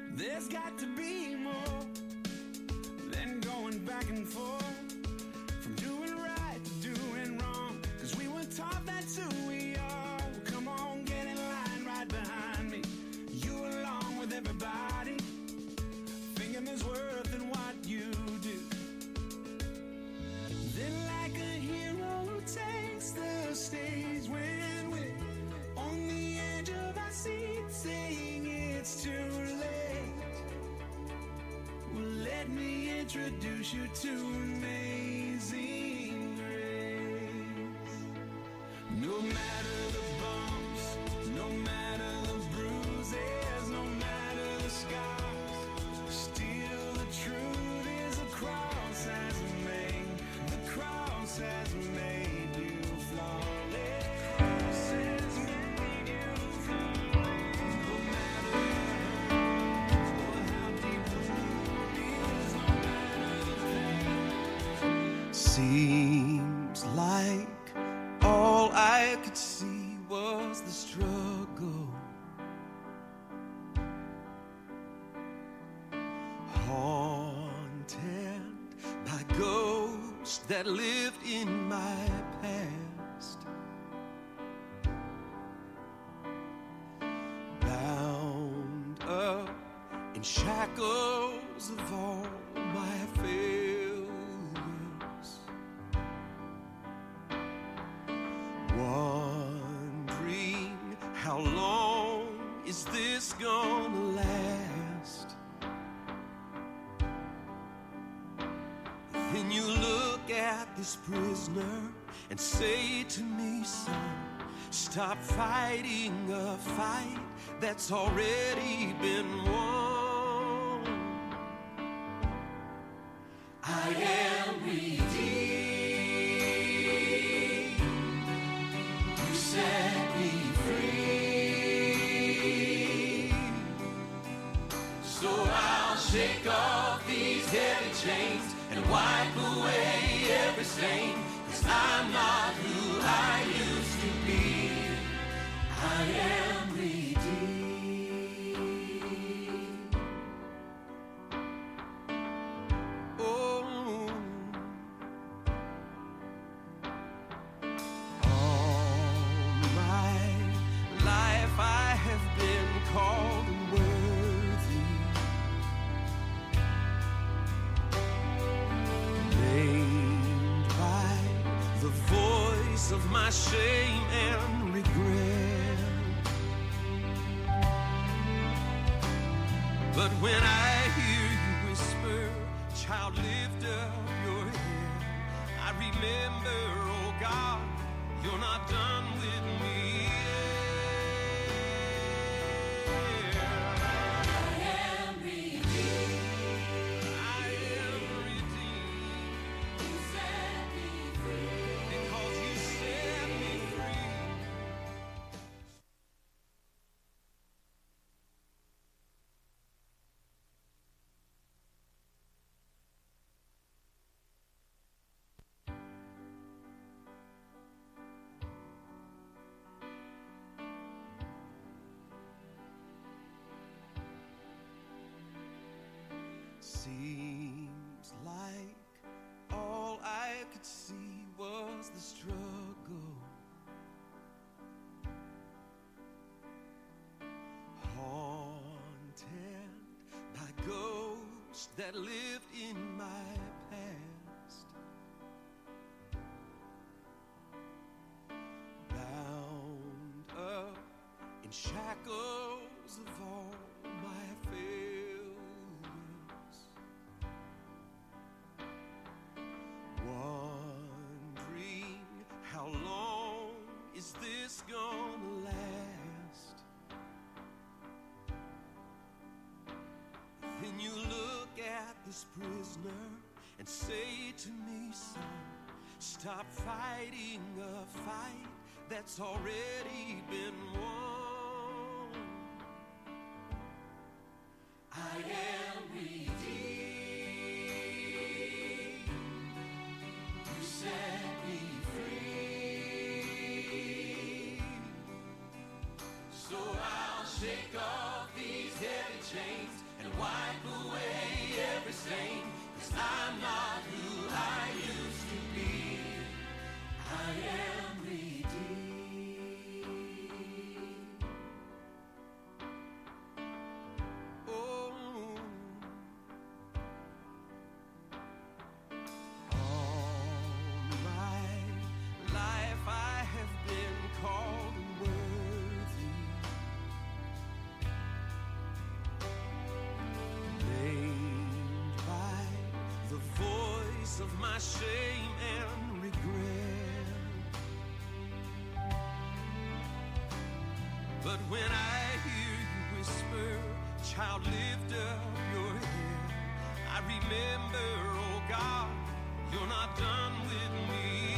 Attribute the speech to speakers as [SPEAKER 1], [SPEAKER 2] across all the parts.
[SPEAKER 1] There's got to be more than going back and forth, from doing right to doing wrong, 'cause we were taught that's who we are. Well, come on, get in line right behind me. You along with everybody, thinking there's worth in what you do. Then like a hero who takes the stage when we're on the edge of our seat, saying it's too late. Well, let me introduce you to Amazing Grace. No matter the bumps, no matter the bruises, no matter the scars, still the truth is the cross has made you flawless. Cross has made you flawless. No matter or how deep the wound is, no matter the pain. Seems like all I could see was the struggle. Haunted by ghosts that lived in my past, bound up in shackles of all my failures, wondering how long is this gonna last. Then you look at this prisoner and say to me, son, stop fighting a fight that's already been won. I am redeemed. You set me free. So I'll shake off these heavy chains and wipe away every stain, 'cause I'm not who I used to be. I am redeemed. Oh, all my life I have been called unworthy, named by the voice of my shame and regret. But when I hear you whisper, child, lift up your head, I remember, oh God, you're not done with me yet. I am redeemed. I am redeemed. You set me free. Because you set me free. Seems like all I could see was the struggle. Haunted by ghosts that lived in my past, bound up in shackles of all my failures, wondering how long is this gonna last. Then you look at this prisoner and say to me, son, stop fighting a fight that's already been won. I am redeemed. You set me free. So I'll shake off these heavy chains and wipe away every stain, 'cause I'm not who I used to be. I am redeemed. Oh, all my life I have been called unworthy, named by the voice of my shame and regret. But when I hear you whisper, child, lift up your head, I remember, oh God, you're not done with me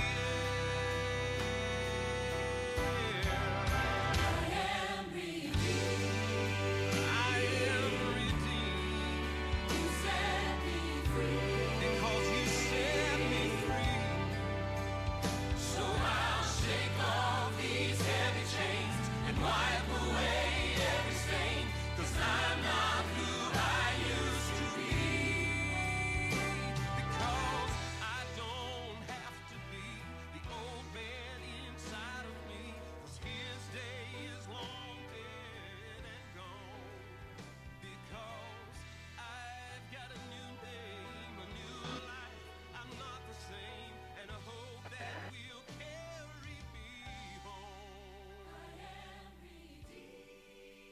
[SPEAKER 1] yet. I am redeemed. I am redeemed. You set me free. Because you set me free. So I'll shake off these heavy chains and wipe away every stain, 'cause I'm not who I used to be. Because I don't have to be the old man inside of me, 'cause his day is long dead and gone. Because I've got a new name, a new life, I'm not the same, and a hope that will carry me home. I am redeemed.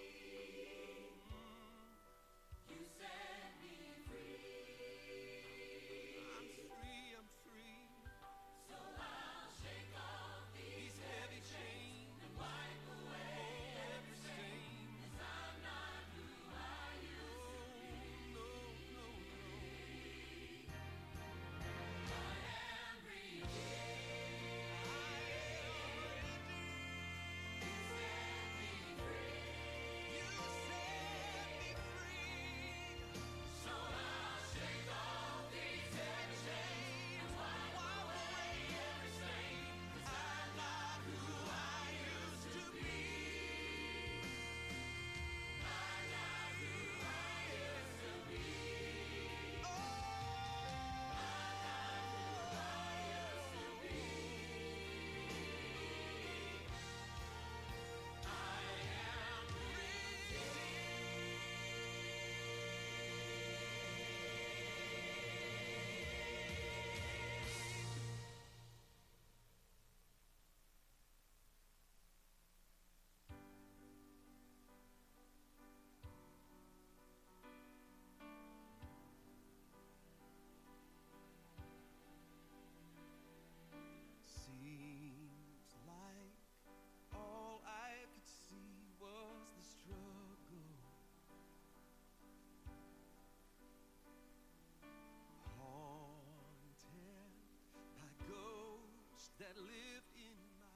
[SPEAKER 1] You set me free. I'm free, I'm free. So I'll shake off these heavy chains and wipe away every stain, 'cause I'm not who I used to be. No, no, no. I am redeemed. I am redeemed. You set me free. You set me free. So I'll shake off these heavy chains and wipe away every stain, 'cause I'm not who I used to be. I'm not who I used to be. Oh, I'm not who I used to be. I am redeemed. Seems like all I could see was the struggle, haunted by ghosts that live in my.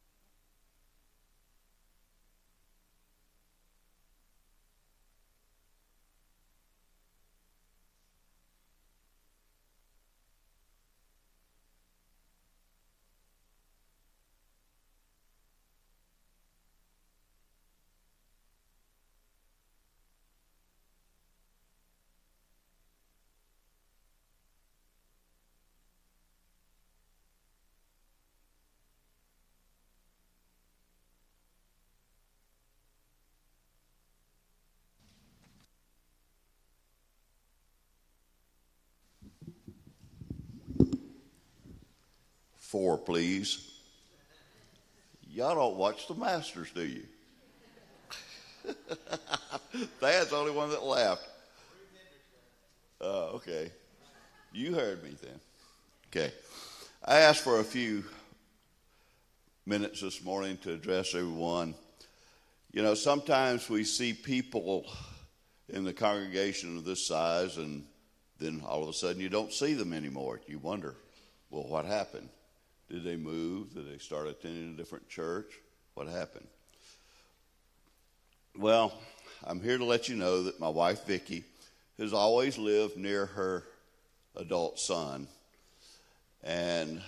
[SPEAKER 2] Four, please. Y'all don't watch the Masters, do you? Thad's the only one that laughed. Oh, okay. You heard me then. Okay. I asked for a few minutes this morning to address everyone. You know, sometimes we see people in the congregation of this size, and then all of a sudden you don't see them anymore. You wonder, well, what happened? Did they move? Did they start attending a different church? What happened? Well, I'm here to let you know that my wife, Vicki, has always lived near her adult son. And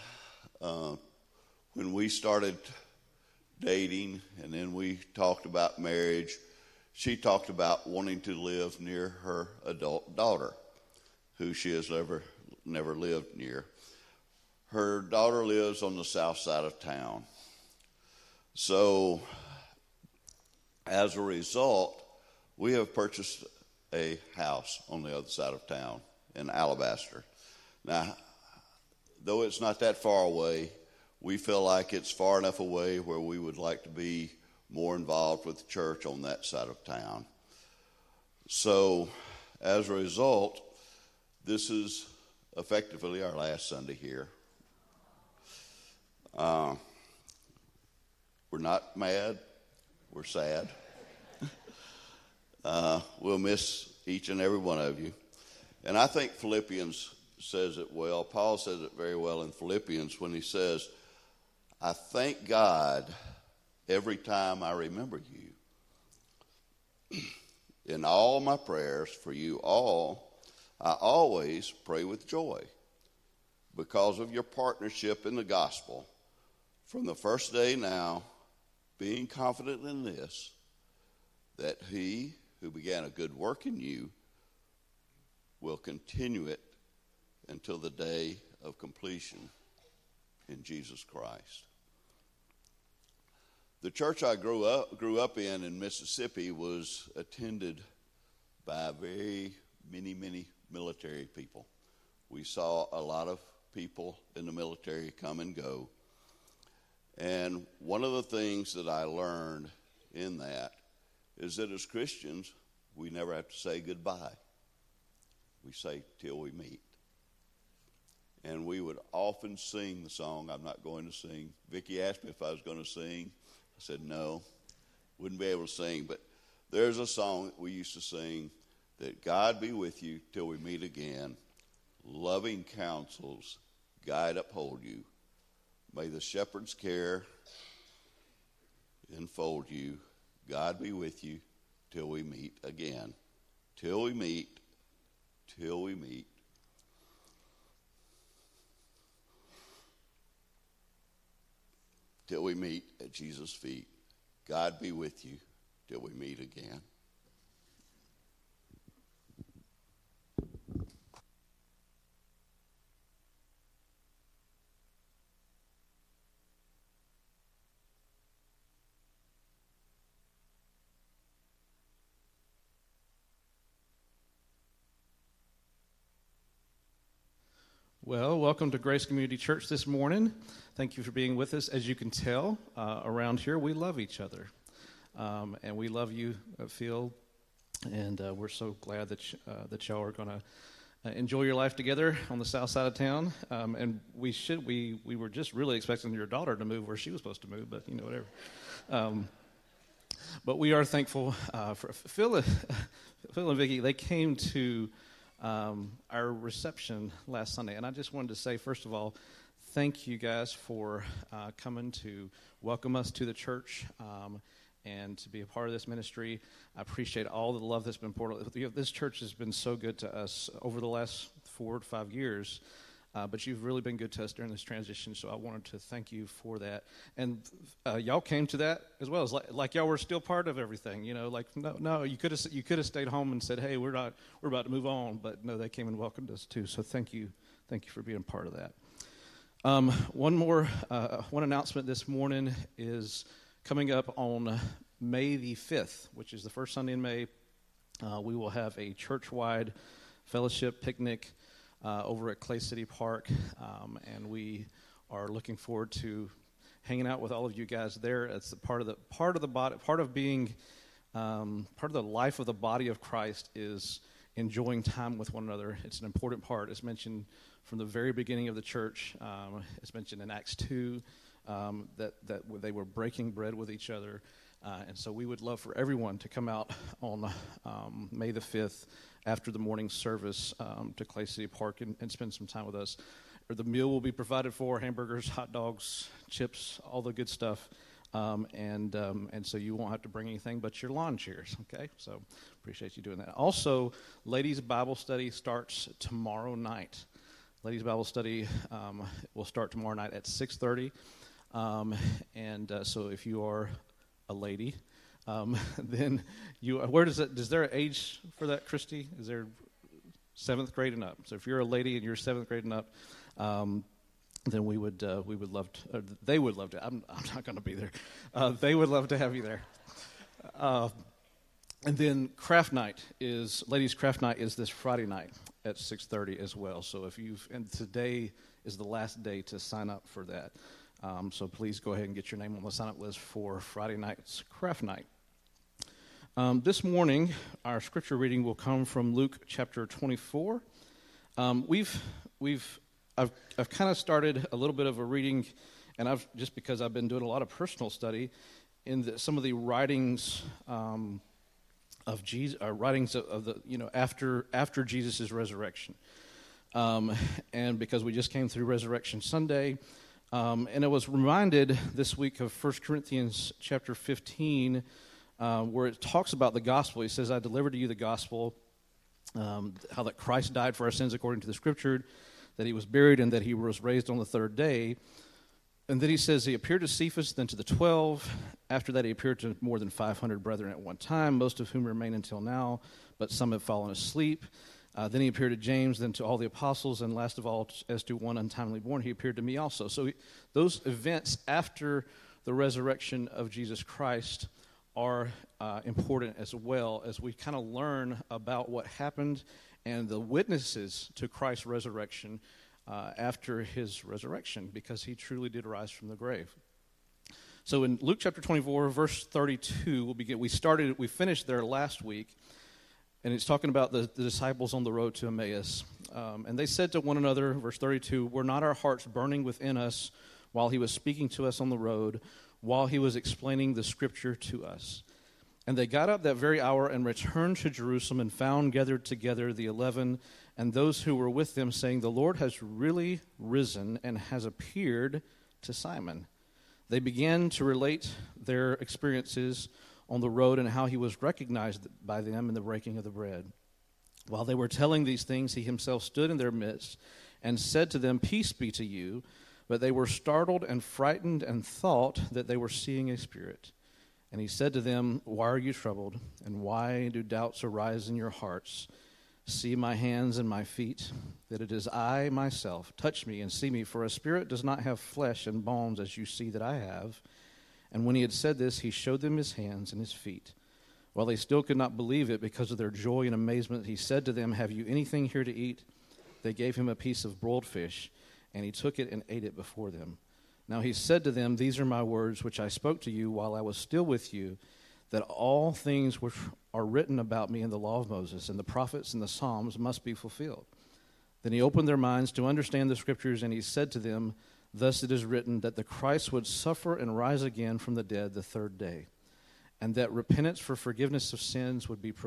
[SPEAKER 2] when we started dating and then we talked about marriage, she talked about wanting to live near her adult daughter, who she has never lived near. Her daughter lives on the south side of town. So, as a result, we have purchased a house on the other side of town in Alabaster. Now, though it's not that far away, we feel like it's far enough away where we would like to be more involved with the church on that side of town. So, as a result, this is effectively our last Sunday here. We're not mad. We're sad. We'll miss each and every one of you. And I think Philippians says it well. Paul says it very well in Philippians when he says, I thank God every time I remember you. In all my prayers for you all, I always pray with joy because of your partnership in the gospel from the first day now, being confident in this, that he who began a good work in you will continue it until the day of completion in Jesus Christ. The church I grew up in Mississippi was attended by very many military people. We saw a lot of people in the military come and go. And one of the things that I learned in that is that as Christians, we never have to say goodbye. We say till we meet. And we would often sing the song, I'm not going to sing. Vicki asked me if I was going to sing. I said no, wouldn't be able to sing. But there's a song that we used to sing, that God be with you till we meet again. Loving counsels guide, uphold you. May the shepherd's care enfold you. God be with you till we meet again. Till we meet. Till we meet. Till we meet at Jesus' feet. God be with you till we meet again.
[SPEAKER 3] Well, welcome to Grace Community Church this morning. Thank you for being with us. As you can tell, around here we love each other, and we love you, Phil, and we're so glad that y'all are going to enjoy your life together on the south side of town. And we were just really expecting your daughter to move where she was supposed to move, but whatever. But we are thankful for Phil and Vicki. They came to our reception last Sunday, and I just wanted to say, first of all, thank you guys for coming to welcome us to the church and to be a part of this ministry. I appreciate all the love that's been poured out. This church has been so good to us over the last 4 to 5 years, but you've really been good to us during this transition, so I wanted to thank you for that. And y'all came to that as well. It's like y'all were still part of everything, no, you could have stayed home and said, hey, we're about to move on, but no, they came and welcomed us too, so thank you for being part of that. One announcement this morning is coming up on May the 5th, which is the first Sunday in May. We will have a church-wide fellowship picnic over at Clay City Park, and we are looking forward to hanging out with all of you guys there. It's part of the life of the body of Christ is enjoying time with one another. It's an important part. It's mentioned from the very beginning of the church. It's mentioned in Acts 2 that they were breaking bread with each other. And so we would love for everyone to come out on May the 5th after the morning service to Clay City Park and spend some time with us. The meal will be provided for: hamburgers, hot dogs, chips, all the good stuff. And so you won't have to bring anything but your lawn chairs, okay? So appreciate you doing that. Also, Ladies Bible Study starts tomorrow night. Ladies Bible Study will start tomorrow night at 6:30. So if you are a lady, Then where is there an age for that, Christy? Is there 7th grade and up? So if you're a lady and you're 7th grade and up, then we would love to, they would love to. I'm not going to be there. They would love to have you there. And then ladies' craft night is this Friday night at 6:30 as well. So and today is the last day to sign up for that. So please go ahead and get your name on the sign-up list for Friday night's craft night. This morning, our scripture reading will come from Luke chapter 24. I've kind of started a little bit of a reading, and just because I've been doing a lot of personal study in some of the writings of Jesus, writings of the after Jesus' resurrection, and because we just came through Resurrection Sunday, and I was reminded this week of 1 Corinthians chapter 15, where it talks about the gospel. He says, "I delivered to you the gospel, how that Christ died for our sins according to the Scripture, that he was buried, and that he was raised on the 3rd day." And then he says he appeared to Cephas, then to the 12. After that, he appeared to more than 500 brethren at one time, most of whom remain until now, but some have fallen asleep. Then he appeared to James, then to all the apostles, and last of all, as to one untimely born, he appeared to me also. So those events after the resurrection of Jesus Christ are important as well, as we kind of learn about what happened and the witnesses to Christ's resurrection after his resurrection, because he truly did rise from the grave. So in Luke chapter 24, verse 32, we'll begin. We finished there last week, and it's talking about the disciples on the road to Emmaus. And they said to one another, verse 32, "Were not our hearts burning within us while he was speaking to us on the road, while he was explaining the Scripture to us?" And they got up that very hour and returned to Jerusalem, and found gathered together the 11 and those who were with them, saying, "The Lord has really risen and has appeared to Simon." They began to relate their experiences on the road and how he was recognized by them in the breaking of the bread. While they were telling these things, he himself stood in their midst and said to them, "Peace be to you." But they were startled and frightened and thought that they were seeing a spirit. And he said to them, "Why are you troubled? And why do doubts arise in your hearts? See my hands and my feet, that it is I myself. Touch me and see me, for a spirit does not have flesh and bones as you see that I have." And when he had said this, he showed them his hands and his feet. While they still could not believe it because of their joy and amazement, he said to them, "Have you anything here to eat?" They gave him a piece of broiled fish, and he took it and ate it before them. Now he said to them, "These are my words which I spoke to you while I was still with you, that all things which are written about me in the law of Moses and the prophets and the Psalms must be fulfilled." Then he opened their minds to understand the Scriptures, and he said to them, "Thus it is written, that the Christ would suffer and rise again from the dead the 3rd day, and that repentance for forgiveness of sins would be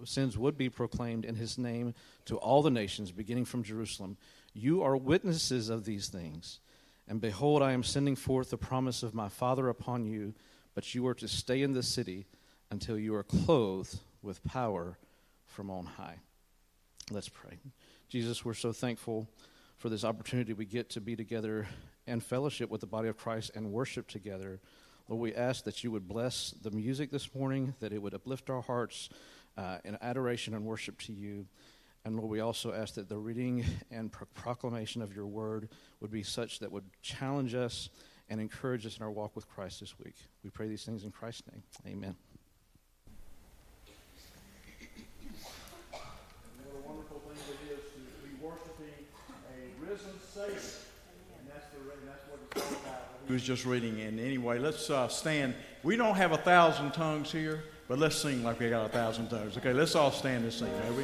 [SPEAKER 3] proclaimed in his name to all the nations, beginning from Jerusalem. You are witnesses of these things. And behold, I am sending forth the promise of my Father upon you, but you are to stay in the city until you are clothed with power from on high." Let's pray. Jesus, we're so thankful for this opportunity we get to be together and fellowship with the body of Christ and worship together. Lord, we ask that you would bless the music this morning, that it would uplift our hearts in adoration and worship to you. And Lord, we also ask that the reading and proclamation of your word would be such that would challenge us and encourage us in our walk with Christ this week. We pray these things in Christ's name. Amen.
[SPEAKER 4] What a wonderful thing it is to be worshiping a risen Savior. And that's what it's all about. He was just reading. And anyway, let's stand. We don't have 1,000 tongues here, but let's sing like we got 1,000 tongues. Okay, let's all stand and sing, may we?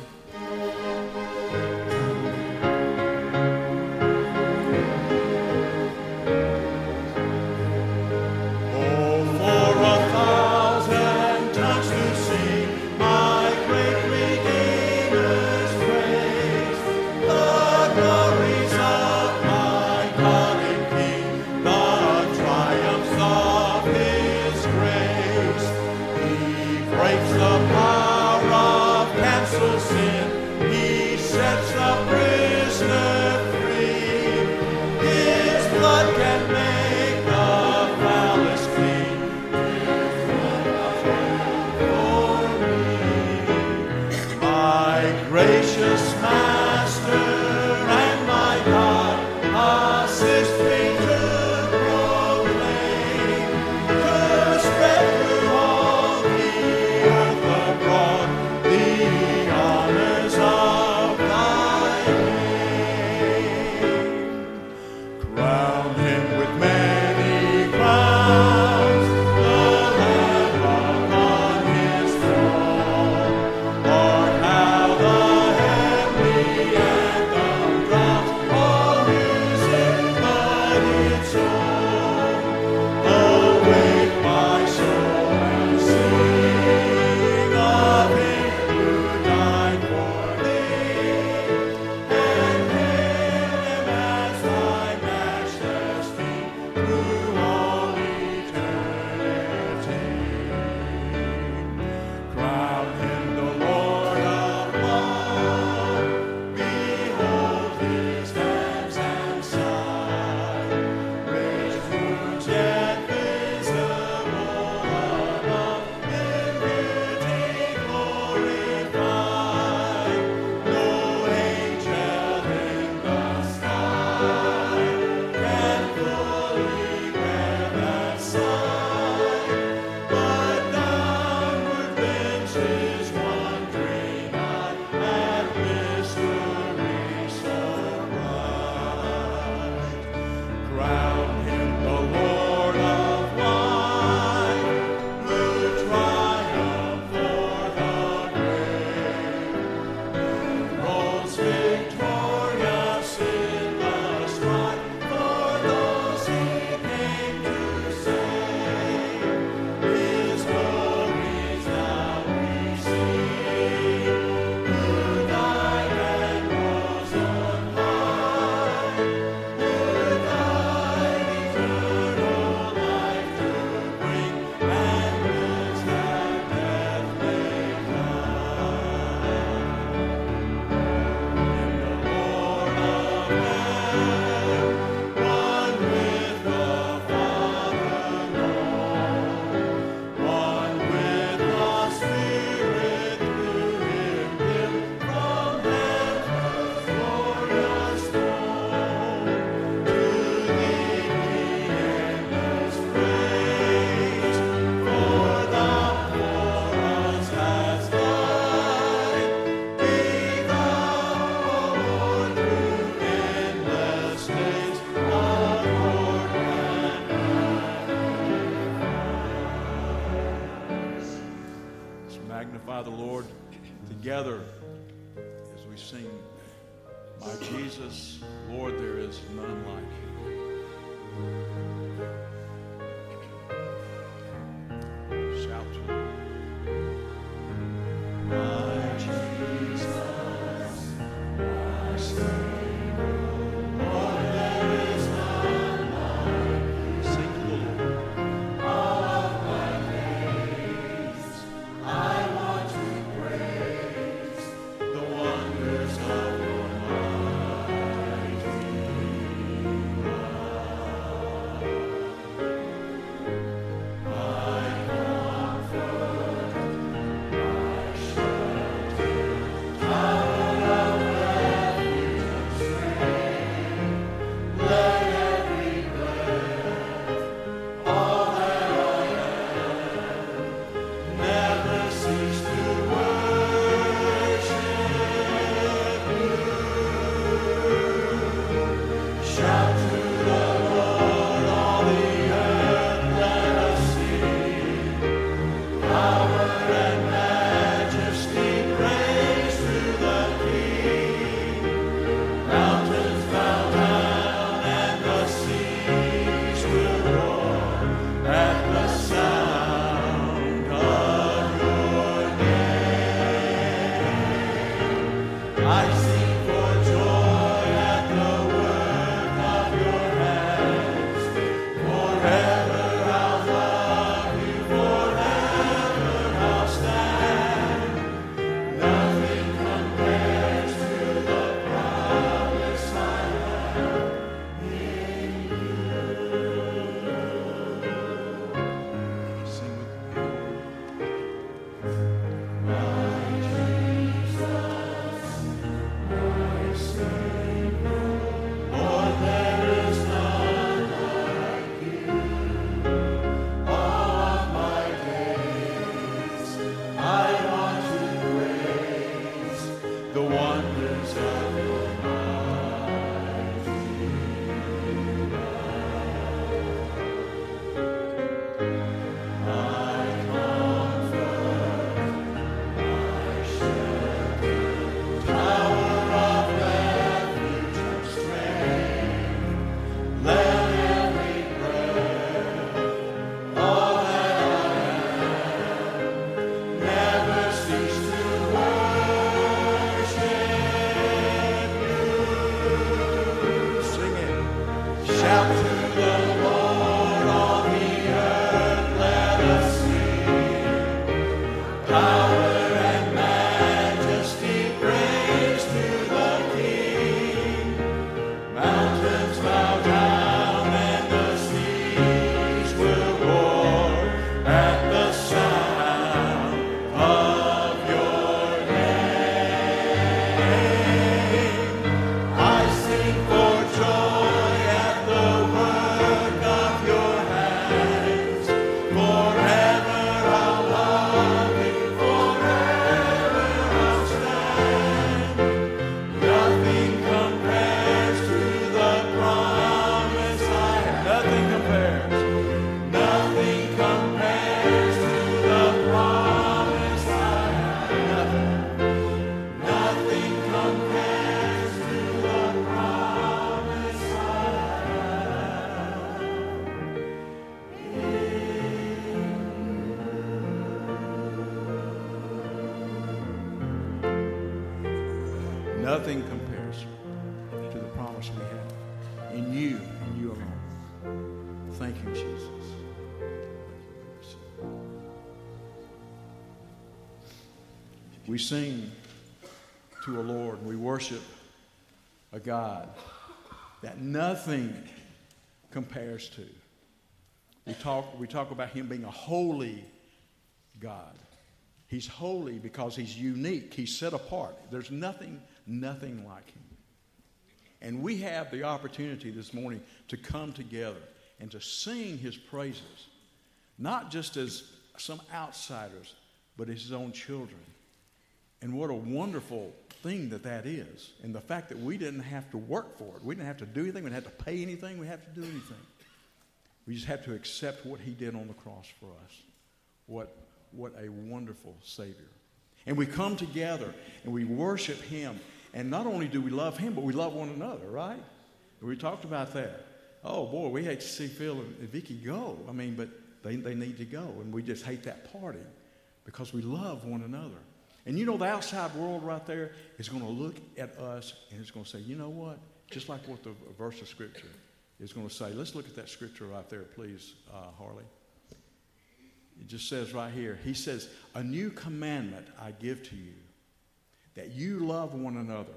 [SPEAKER 4] Can make the foulest clean. My gracious Master and my God, assist me to proclaim, to spread through all the earth abroad the honors of thy name. Crown him with many crowns, the Lamb upon his throne. Lord, how the heavenly anthem drowns all music but its own. Awake my soul and sing of him who died for thee, and hail him as thy majesty through all eternity. Crown him the Lord of love. Behold his hands and side, raised wounds yet visible above, liberty glorified. No angel in the sky can fully bear that sight, but downward bends his wondering eye at mystery so bright. Crown him the Lord of light, who triumphed for the grave, rose victorious in the strife for those he came to save. His glories now we see, who died and rose on high, who died eternal life to bring, and lives that death may die. In the Lord of heaven, one with the Father known, one with the Spirit through him built from heaven's glorious throne. To thee be endless praise, for thou for us hast died. Be thou, O Lord, through endless days, adored and magnified. Let's magnify the Lord together as we sing, My Jesus, Lord, there is none like you. Shout to him. My Jesus, my Savior, Lord, there is none like you. Sing to the Lord. All of my days, I want to praise the wonders of your mighty Jesus. the wonders of your Nothing compares to the promise we have in you and you alone. Thank you, Jesus. We sing to a Lord. We worship a God that nothing compares to. We talk about Him being a holy God. He's holy because He's unique. He's set apart. There's nothing like Him. And we have the opportunity this morning to come together and to sing His praises, not just as some outsiders, but as His own children. And what a wonderful thing that is. And the fact that we didn't have to work for it. We didn't have to do anything. We didn't have to pay anything. We didn't have to do anything. We just have to accept what He did on the cross for us. What a wonderful Savior. And we come together and we worship Him. And not only do we love Him, but we love one another, right? We talked about that. Oh, boy, we hate to see Phil and Vicky go. I mean, but they need to go. And we just hate that party because we love one another. And you know, the outside world right there is going to look at us and it's going to say, you know what? Just like what the verse of Scripture is going to say. Let's look at that Scripture right there, please, Harley. It just says right here, He says, a new commandment I give to you, that you love one another,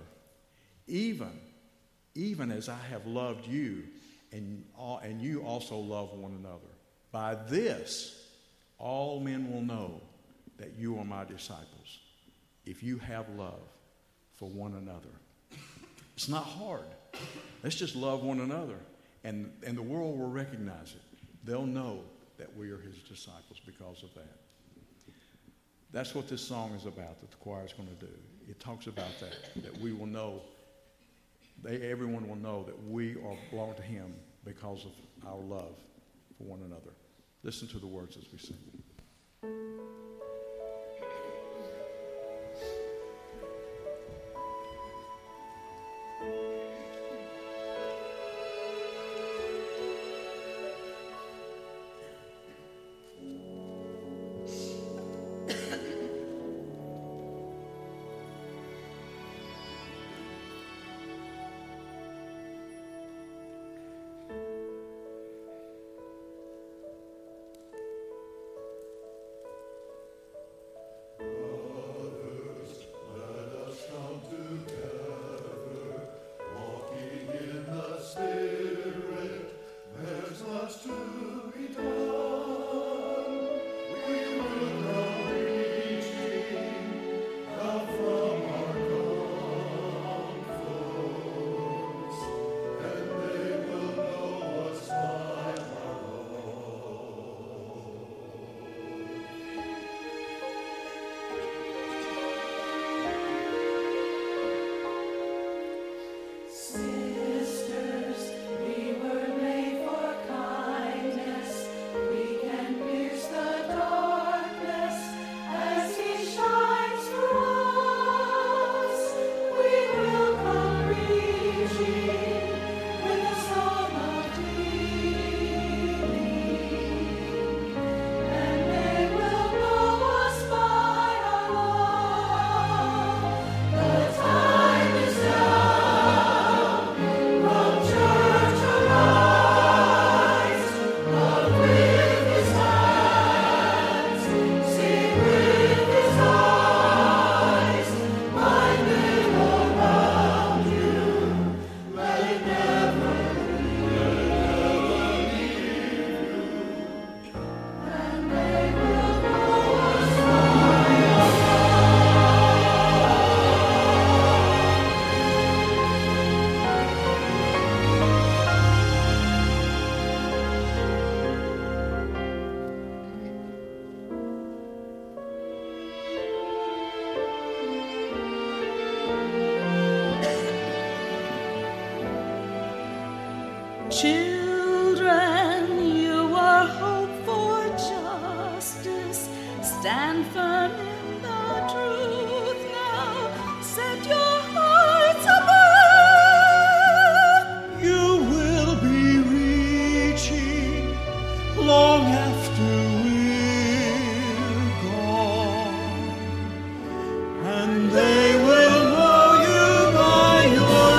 [SPEAKER 4] even as I have loved you, and you also love one another. By this, all men will know that you are my disciples, if you have love for one another. It's not hard. Let's just love one another, and the world will recognize it. They'll know that we are His disciples because of that. That's what this song is about, that the choir is going to do. It talks about that we will know, everyone will know that we belong to Him because of our love for one another. Listen to the words as we sing.
[SPEAKER 5] Children, you are hope for justice. Stand firm in the truth now. Set your hearts above.
[SPEAKER 4] You will be reaching long after we're gone, and they will know you by your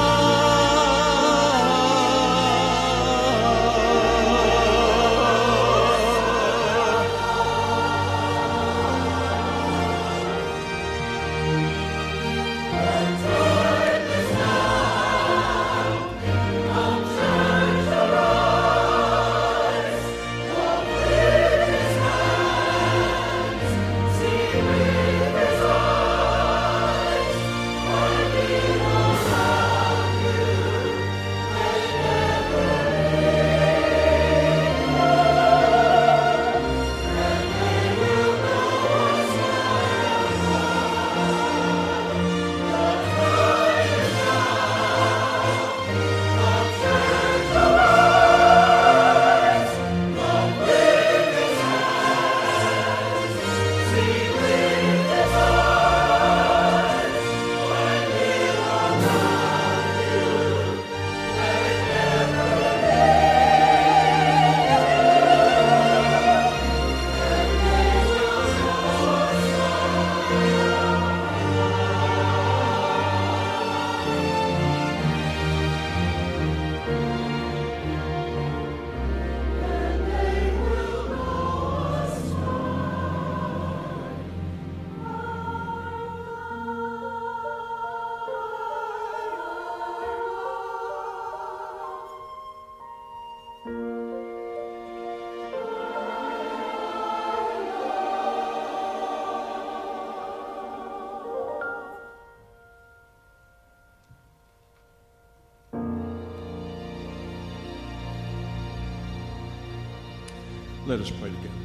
[SPEAKER 4] Let us pray together.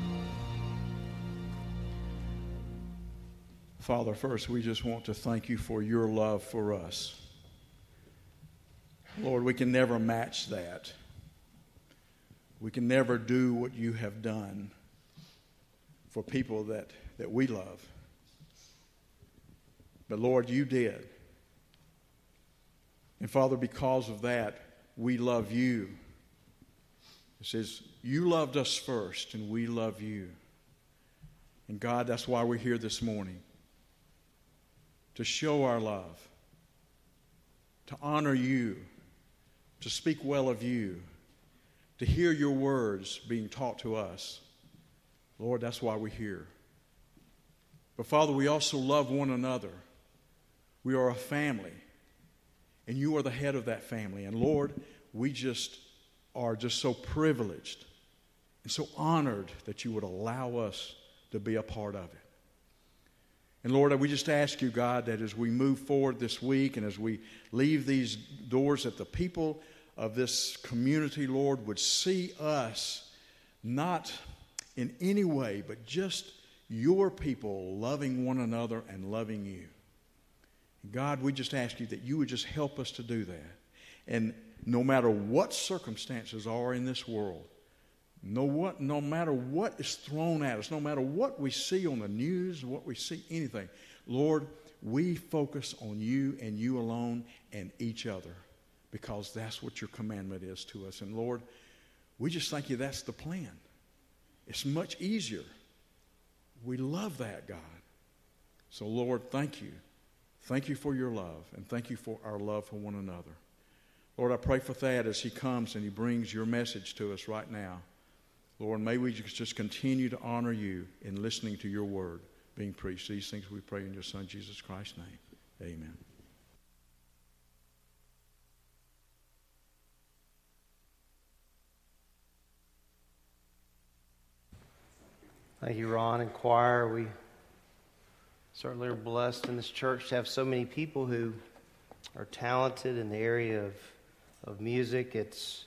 [SPEAKER 4] Father, first we just want to thank you for your love for us. Lord, we can never match that. We can never do what you have done for people that we love. But Lord, you did. And Father, because of that, we love you. It says, you loved us first, and we love you. And God, that's why we're here this morning. To show our love. To honor you. To speak well of you. To hear your words being taught to us. Lord, that's why we're here. But Father, we also love one another. We are a family. And you are the head of that family. And Lord, we are just so privileged and so honored that you would allow us to be a part of it. And Lord, we just ask you, God, that as we move forward this week and as we leave these doors, that the people of this community, Lord, would see us not in any way, but just your people loving one another and loving you. God, we just ask you that you would just help us to do that. And no matter what circumstances are in this world, no matter what is thrown at us, no matter what we see on the news, what we see, anything, Lord, we focus on you and you alone and each other, because that's what your commandment is to us. And Lord, we just thank you that's the plan. It's much easier. We love that, God. So Lord, thank you. Thank you for your love, and thank you for our love for one another. Lord, I pray for Thad as he comes and he brings your message to us right now. Lord, may we just continue to honor you in listening to your word being preached. These things we pray in your Son, Jesus Christ's name. Amen.
[SPEAKER 6] Thank you, Ron and choir. We certainly are blessed in this church to have so many people who are talented in the area of music. It's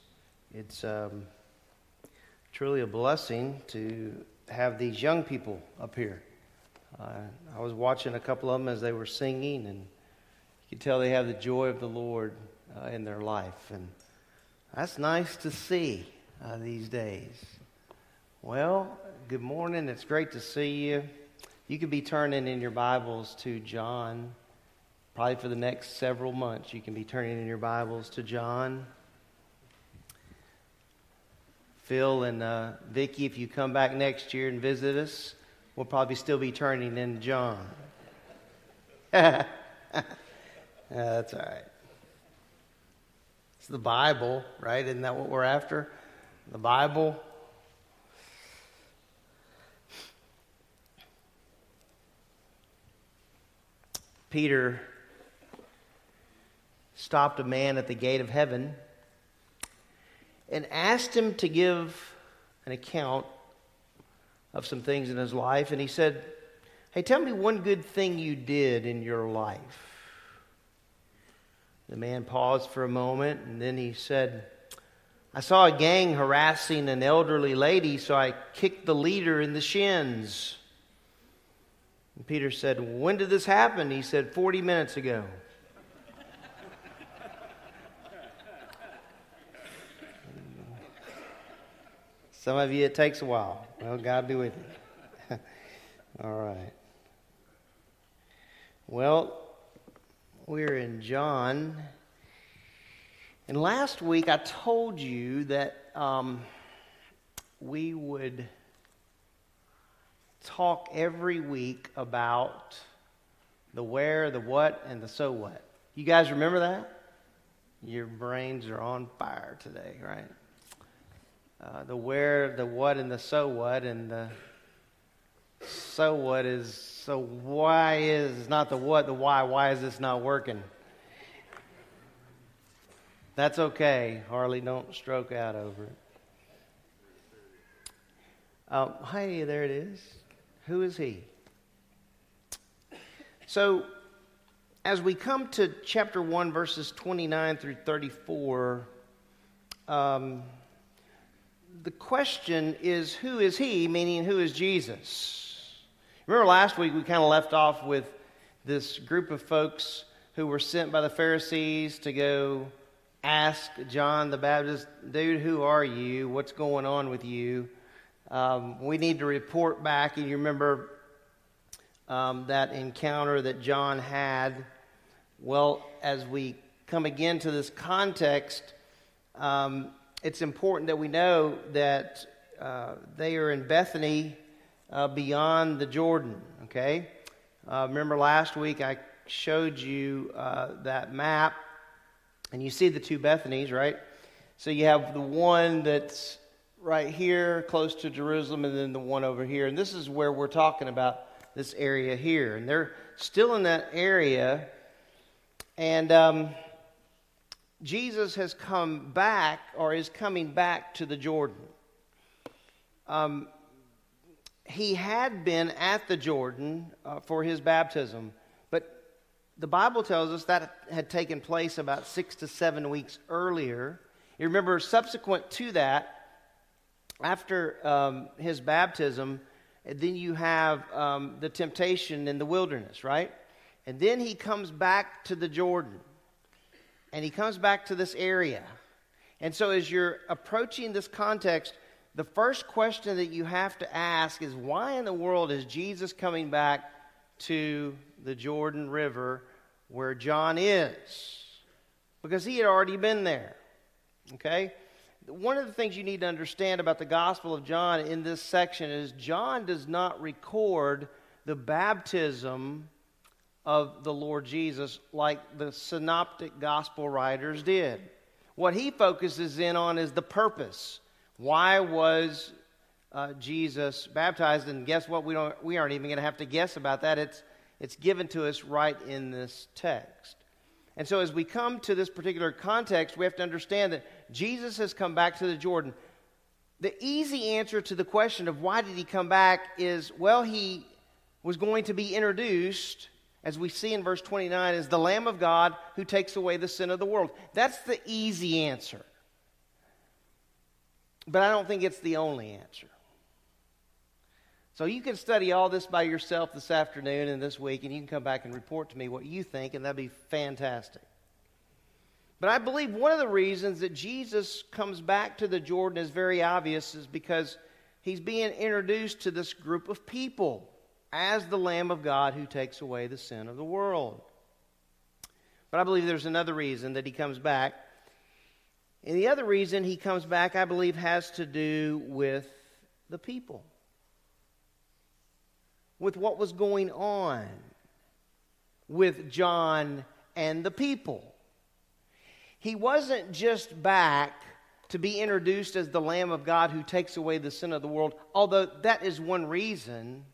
[SPEAKER 6] truly a blessing to have these young people up here. I was watching a couple of them as they were singing, and you could tell they have the joy of the Lord in their life. And That's nice to see these days. Well, good morning. It's great to see you. You could be turning in your Bibles to John. Probably for the next several months, you can be turning in your Bibles to John. Phil and Vicki, if you come back next year and visit us, we'll probably still be turning in John. That's all right. It's the Bible, right? Isn't that what we're after? The Bible. Peter stopped a man at the gate of heaven and asked him to give an account of some things in his life. And he said, "Hey, tell me one good thing you did in your life." The man paused for a moment, and then he said, "I saw a gang harassing an elderly lady, so I kicked the leader in the shins." And Peter said, "When did this happen?" He said, 40 minutes ago. Some of you, it takes a while. Well, God be with you. All right. Well, we're in John. And last week I told you that we would talk every week about the where, the what, and the so what. You guys remember that? Your brains are on fire today, right? The where, the what, and the so what, and the so what is, so why is not the what, the why is this not working? That's okay, Harley, don't stroke out over it. Hi, there it is. Who is he? So, as we come to chapter 1, verses 29 through 34, the question is, who is he, meaning who is Jesus? Remember last week we kind of left off with this group of folks who were sent by the Pharisees to go ask John the Baptist, "Dude, who are you? What's going on with you? We need to report back." And you remember that encounter that John had. Well, as we come again to this context, it's important that we know that they are in Bethany beyond the Jordan, okay? Remember last week I showed you that map, and you see the two Bethanys, right? So you have the one that's right here close to Jerusalem, and then the one over here. And this is where we're talking about, this area here. And they're still in that area, and Jesus has come back, or is coming back to the Jordan. He had been at the Jordan for his baptism, but the Bible tells us that had taken place about 6 to 7 weeks earlier. You remember, subsequent to that, after his baptism, then you have the temptation in the wilderness, right? And then he comes back to the Jordan. And he comes back to this area. And so as you're approaching this context, the first question that you have to ask is, why in the world is Jesus coming back to the Jordan River where John is? Because he had already been there. Okay? One of the things you need to understand about the Gospel of John in this section is John does not record the baptism of the Lord Jesus like the synoptic gospel writers did. What he focuses in on is the purpose. Why was Jesus baptized? And guess what? We aren't even going to have to guess about that. It's given to us right in this text. And so as we come to this particular context, we have to understand that Jesus has come back to the Jordan. The easy answer to the question of why did he come back is, well, he was going to be introduced, as we see in verse 29, as the Lamb of God who takes away the sin of the world. That's the easy answer. But I don't think it's the only answer. So you can study all this by yourself this afternoon and this week, and you can come back and report to me what you think, and that'd be fantastic. But I believe one of the reasons that Jesus comes back to the Jordan is very obvious, is because he's being introduced to this group of people as the Lamb of God who takes away the sin of the world. But I believe there's another reason that he comes back. And the other reason he comes back, I believe, has to do with the people, with what was going on with John and the people. He wasn't just back to be introduced as the Lamb of God who takes away the sin of the world, although that is one reason.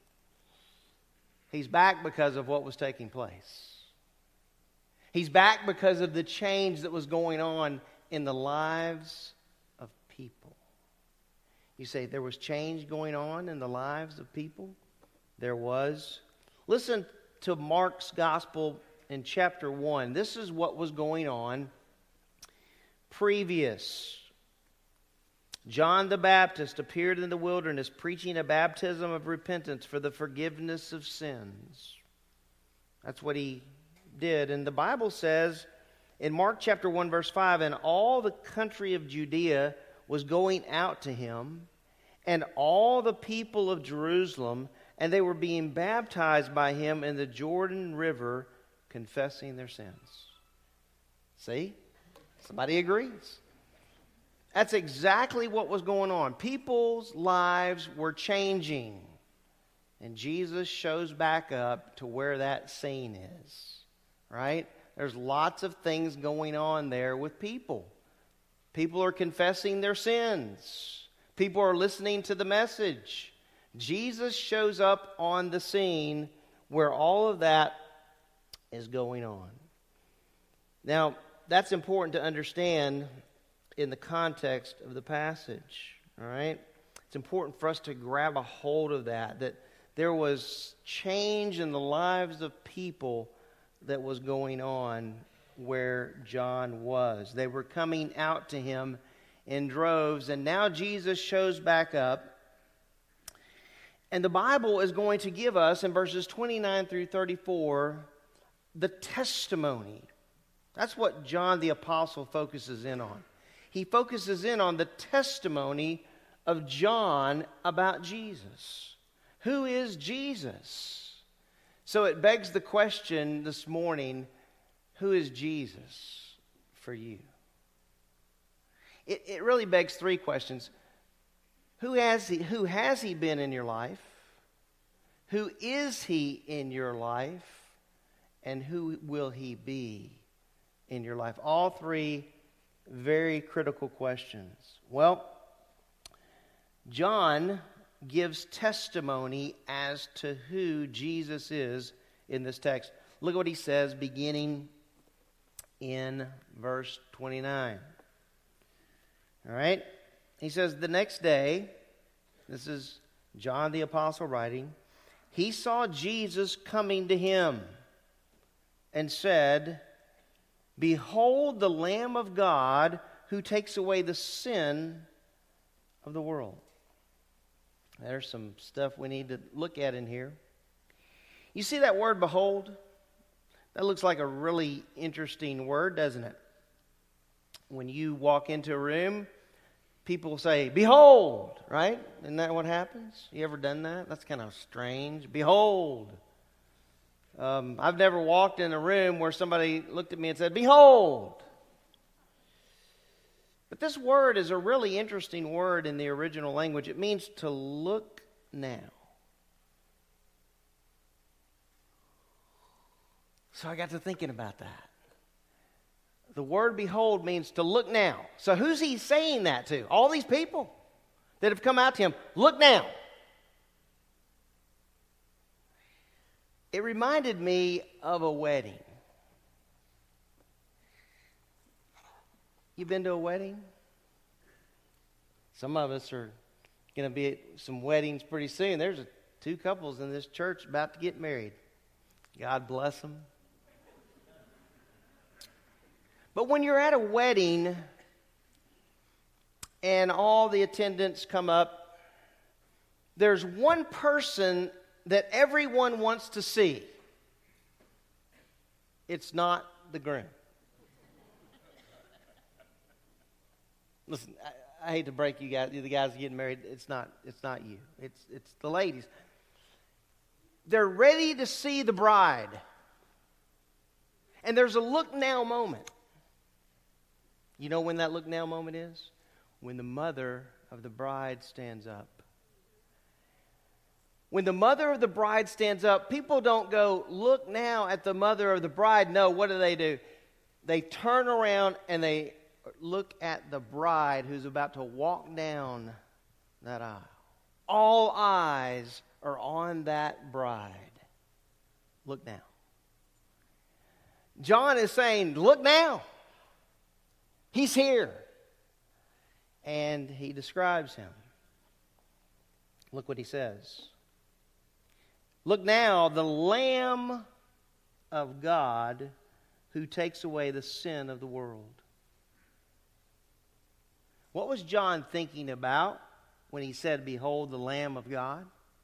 [SPEAKER 6] He's back because of what was taking place. He's back because of the change that was going on in the lives of people. You say there was change going on in the lives of people? There was. Listen to Mark's Gospel in chapter 1. This is what was going on previous. John the Baptist appeared in the wilderness preaching a baptism of repentance for the forgiveness of sins. That's what he did. And the Bible says in Mark chapter 1 verse 5, and all the country of Judea was going out to him, and all the people of Jerusalem, and they were being baptized by him in the Jordan River, confessing their sins. See? Somebody agrees. That's exactly what was going on. People's lives were changing. And Jesus shows back up to where that scene is. Right? There's lots of things going on there with people. People are confessing their sins. People are listening to the message. Jesus shows up on the scene where all of that is going on. Now, that's important to understand in the context of the passage. All right? It's important for us to grab a hold of that there was change in the lives of people that was going on where John was. They were coming out to him in droves, and now Jesus shows back up. And the Bible is going to give us, in verses 29 through 34, the testimony. That's what John the Apostle focuses in on. He focuses in on the testimony of John about Jesus. Who is Jesus? So it begs the question this morning, who is Jesus for you? It really begs three questions. Who has he been in your life? Who is he in your life? And who will he be in your life? All three very critical questions. Well, John gives testimony as to who Jesus is in this text. Look at what he says beginning in verse 29. All right? He says, the next day, this is John the Apostle writing, he saw Jesus coming to him and said, behold the Lamb of God who takes away the sin of the world. There's some stuff we need to look at in here. You see that word behold? That looks like a really interesting word, doesn't it? When you walk into a room, people say, behold, right? Isn't that what happens? You ever done that? That's kind of strange. Behold. I've never walked in a room where somebody looked at me and said, behold. But this word is a really interesting word in the original language. It means to look now. So I got to thinking about that. The word behold means to look now. So who's he saying that to? All these people that have come out to him. Look now. It reminded me of a wedding. You been to a wedding? Some of us are going to be at some weddings pretty soon. There's two couples in this church about to get married. God bless them. But when you're at a wedding and all the attendants come up, there's one person that everyone wants to see. It's not the groom. Listen, I hate to break you guys, the guys getting married. It's not you. It's the ladies. They're ready to see the bride. And there's a look now moment. You know when that look now moment is? When the mother of the bride stands up. When the mother of the bride stands up, people don't go, look now at the mother of the bride. No, what do? They turn around and they look at the bride who's about to walk down that aisle. All eyes are on that bride. Look now. John is saying, look now. He's here. And he describes him. Look what he says. Look now, the Lamb of God who takes away the sin of the world. What was John thinking about when he said, behold, the Lamb of God?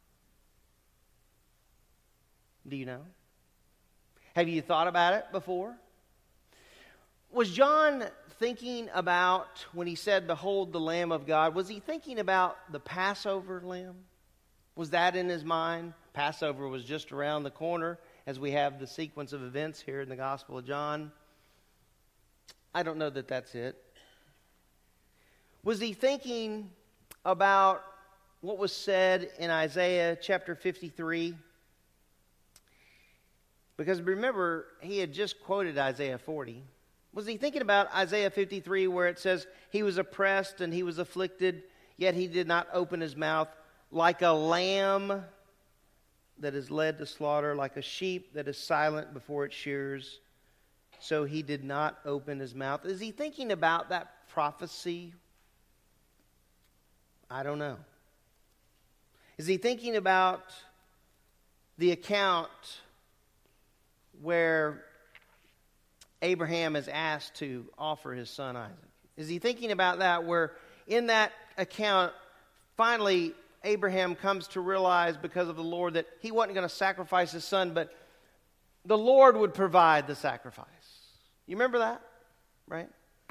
[SPEAKER 6] Do you know? Have you thought about it before? Was John thinking about, when he said, behold, the Lamb of God, was he thinking about the Passover lamb? Was that in his mind? Passover was just around the corner as we have the sequence of events here in the Gospel of John. I don't know that that's it. Was he thinking about what was said in Isaiah chapter 53? Because remember, he had just quoted Isaiah 40. Was he thinking about Isaiah 53 where it says, he was oppressed and he was afflicted, yet he did not open his mouth, like a lamb that is led to slaughter, like a sheep that is silent before its shears, so he did not open his mouth? Is he thinking about that prophecy? I don't know. Is he thinking about the account where Abraham is asked to offer his son Isaac? Is he thinking about that, where in that account, finally Abraham comes to realize because of the Lord that he wasn't going to sacrifice his son, but the Lord would provide the sacrifice? You remember that, right?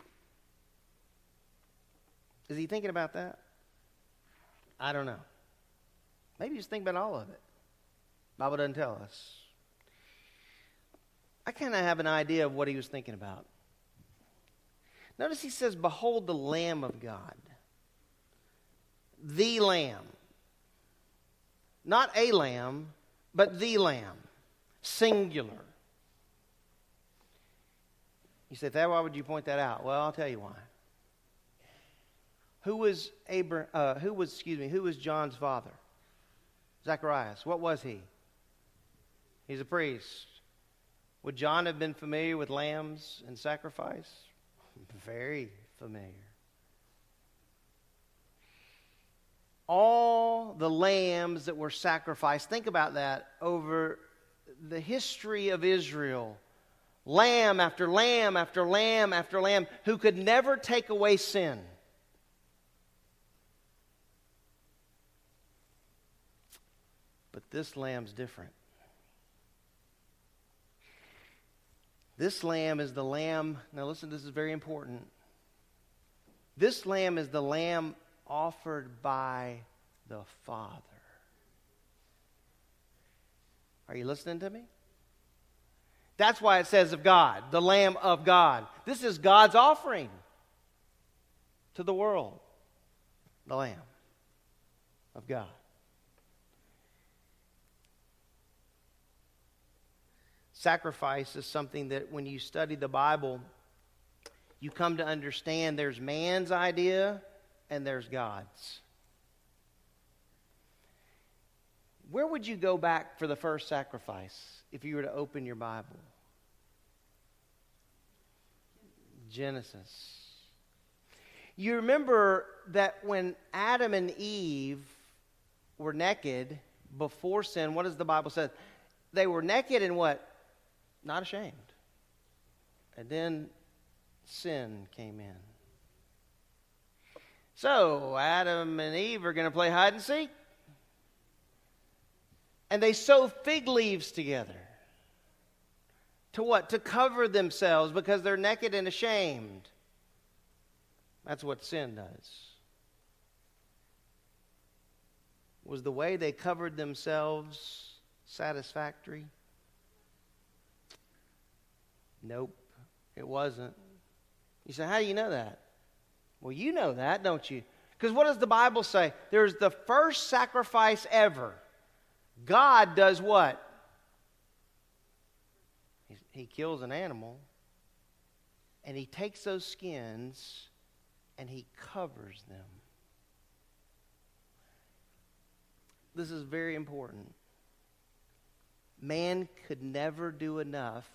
[SPEAKER 6] Is he thinking about that? I don't know. Maybe he's thinking about all of it. The Bible doesn't tell us. I kind of have an idea of what he was thinking about. Notice he says, behold the Lamb of God. The Lamb. Not a lamb, but the Lamb. Singular. You say, why would you point that out? Well, I'll tell you why. Who was John's father? Zacharias. What was he? He's a priest. Would John have been familiar with lambs and sacrifice? Very familiar. All the lambs that were sacrificed, think about that, over the history of Israel. Lamb after lamb after lamb after lamb who could never take away sin. But this lamb's different. This lamb is the lamb. Now listen, this is very important. This lamb is the lamb offered by the Father. Are you listening to me? That's why it says of God, the Lamb of God. This is God's offering to the world. The Lamb of God. Sacrifice is something that when you study the Bible, you come to understand there's man's idea and there's God's. Where would you go back for the first sacrifice if you were to open your Bible? Genesis. You remember that when Adam and Eve were naked before sin, what does the Bible say? They were naked and what? Not ashamed. And then sin came in. So Adam and Eve are going to play hide and seek. And they sew fig leaves together. To what? To cover themselves because they're naked and ashamed. That's what sin does. Was the way they covered themselves satisfactory? Nope, it wasn't. You say, how do you know that? Well, you know that, don't you? Because what does the Bible say? There's the first sacrifice ever. God does what? He kills an animal, and He takes those skins, and He covers them. This is very important. Man could never do enough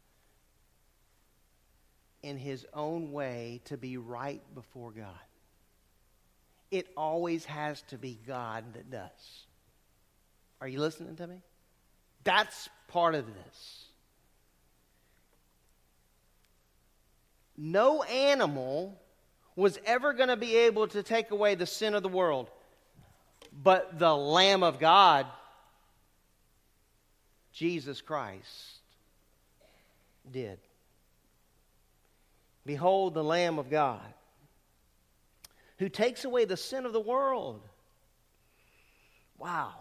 [SPEAKER 6] in his own way to be right before God. It always has to be God that does. Are you listening to me? That's part of this. No animal was ever going to be able to take away the sin of the world. But the Lamb of God, Jesus Christ, did. Behold the Lamb of God, who takes away the sin of the world. Wow.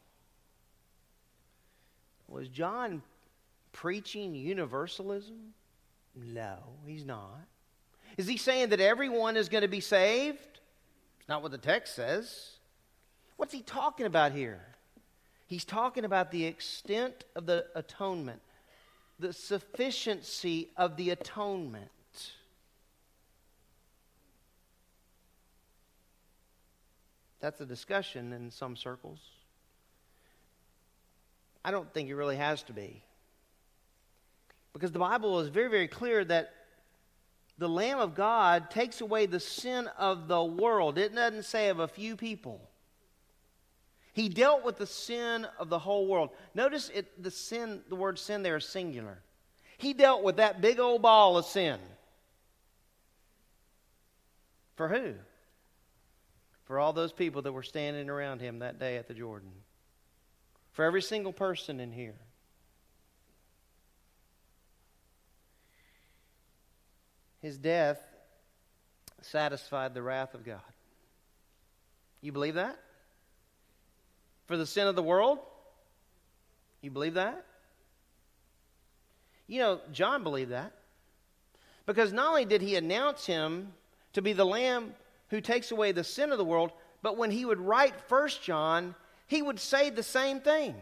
[SPEAKER 6] Was John preaching universalism? No, he's not. Is he saying that everyone is going to be saved? It's not what the text says. What's he talking about here? He's talking about the extent of the atonement, the sufficiency of the atonement. That's a discussion in some circles. I don't think it really has to be. Because the Bible is very, very clear that the Lamb of God takes away the sin of the world. It doesn't say of a few people. He dealt with the sin of the whole world. Notice the word sin there is singular. He dealt with that big old ball of sin. For who? For all those people that were standing around him that day at the Jordan. For every single person in here. His death satisfied the wrath of God. You believe that? For the sin of the world? You believe that? You know, John believed that. Because not only did he announce him to be the Lamb who takes away the sin of the world, but when he would write 1 John, he would say the same thing.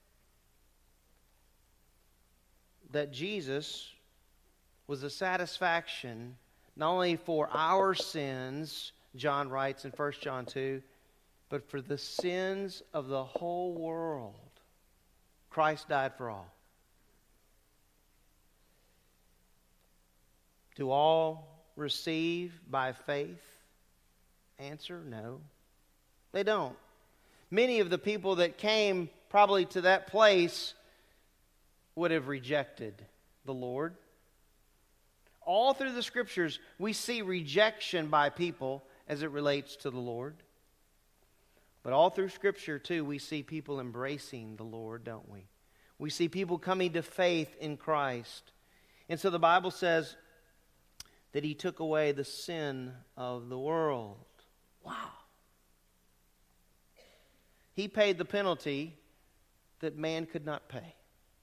[SPEAKER 6] That Jesus was a satisfaction not only for our sins, John writes in 1 John 2, but for the sins of the whole world. Christ died for all. Do all receive by faith? Answer, no. They don't. Many of the people that came probably to that place would have rejected the Lord. All through the Scriptures, we see rejection by people as it relates to the Lord. But all through Scripture, too, we see people embracing the Lord, don't we? We see people coming to faith in Christ. And so the Bible says that He took away the sin of the world. Wow. He paid the penalty that man could not pay.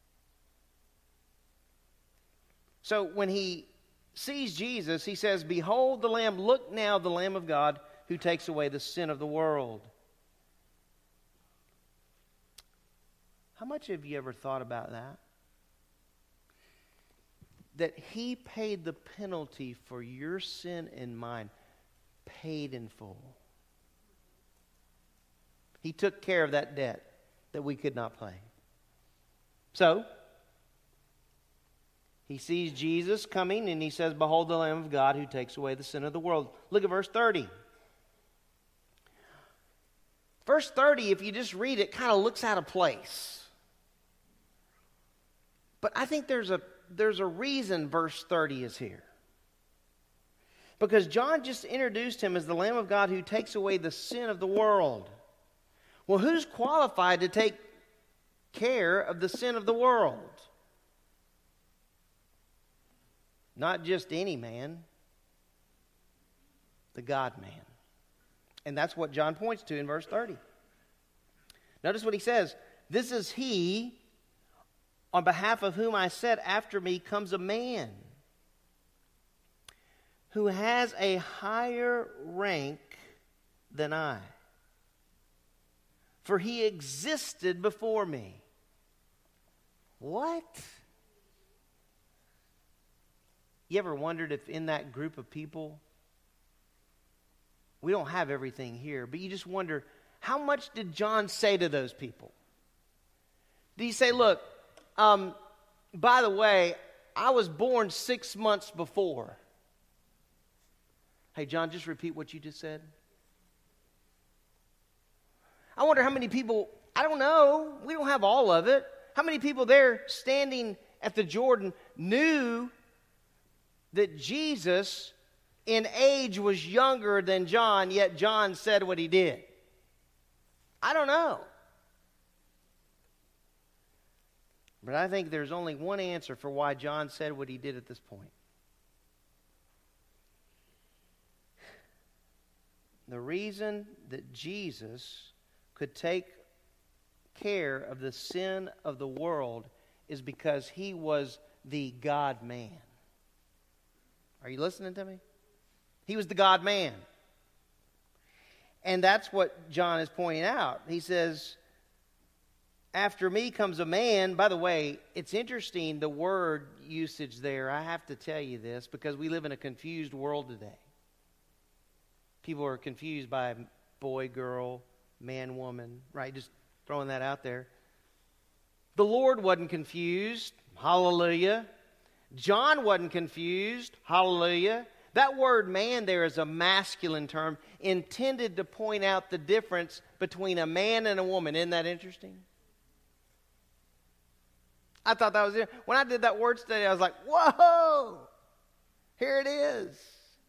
[SPEAKER 6] So when He sees Jesus, He says, "Behold the Lamb, look now the Lamb of God who takes away the sin of the world." How much have you ever thought about that? That He paid the penalty for your sin and mine, paid in full. He took care of that debt that we could not pay. So, He sees Jesus coming and He says, "Behold the Lamb of God who takes away the sin of the world." Look at verse 30. Verse 30, if you just read it, kind of looks out of place. But I think there's a reason verse 30 is here. Because John just introduced Him as the Lamb of God who takes away the sin of the world. Well, who's qualified to take care of the sin of the world? Not just any man. the God-man. And that's what John points to in verse 30. Notice what he says. This is he on behalf of whom I said, after me comes a man who has a higher rank than I. For he existed before me. What? You ever wondered if in that group of people, we don't have everything here, but you just wonder, how much did John say to those people? Did he say, look, by the way, I was born 6 months before. Hey, John, just repeat what you just said. I wonder how many people, I don't know, we don't have all of it. How many people there standing at the Jordan knew that Jesus in age was younger than John, yet John said what he did? I don't know. But I think there's only one answer for why John said what he did at this point. The reason that Jesus could take care of the sin of the world is because he was the God-man. Are you listening to me? He was the God-man. And that's what John is pointing out. He says, after me comes a man. By the way, it's interesting, the word usage there. I have to tell you this because we live in a confused world today. People are confused by boy, girl, man, woman, right? Just throwing that out there. The Lord wasn't confused. Hallelujah. John wasn't confused. Hallelujah. That word man there is a masculine term intended to point out the difference between a man and a woman. Isn't that interesting? I thought that was it. When I did that word study, I was like, whoa, here it is.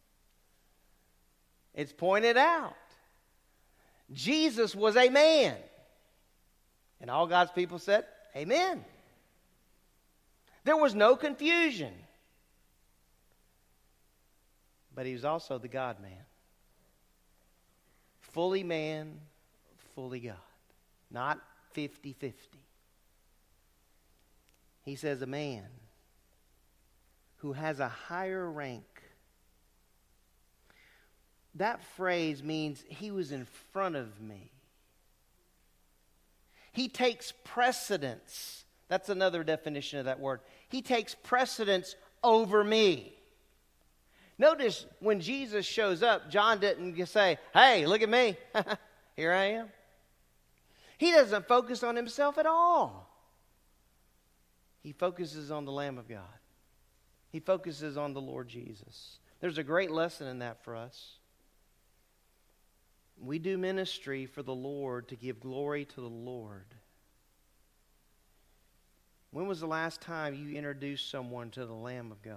[SPEAKER 6] It's pointed out. Jesus was a man. And all God's people said, amen. There was no confusion. But he was also the God-man. Fully man, fully God. Not 50-50. He says a man who has a higher rank. That phrase means he was in front of me. He takes precedence. That's another definition of that word. He takes precedence over me. Notice when Jesus shows up, John didn't just say, hey, look at me. Here I am. He doesn't focus on himself at all. He focuses on the Lamb of God. He focuses on the Lord Jesus. There's a great lesson in that for us. We do ministry for the Lord to give glory to the Lord. When was the last time you introduced someone to the Lamb of God?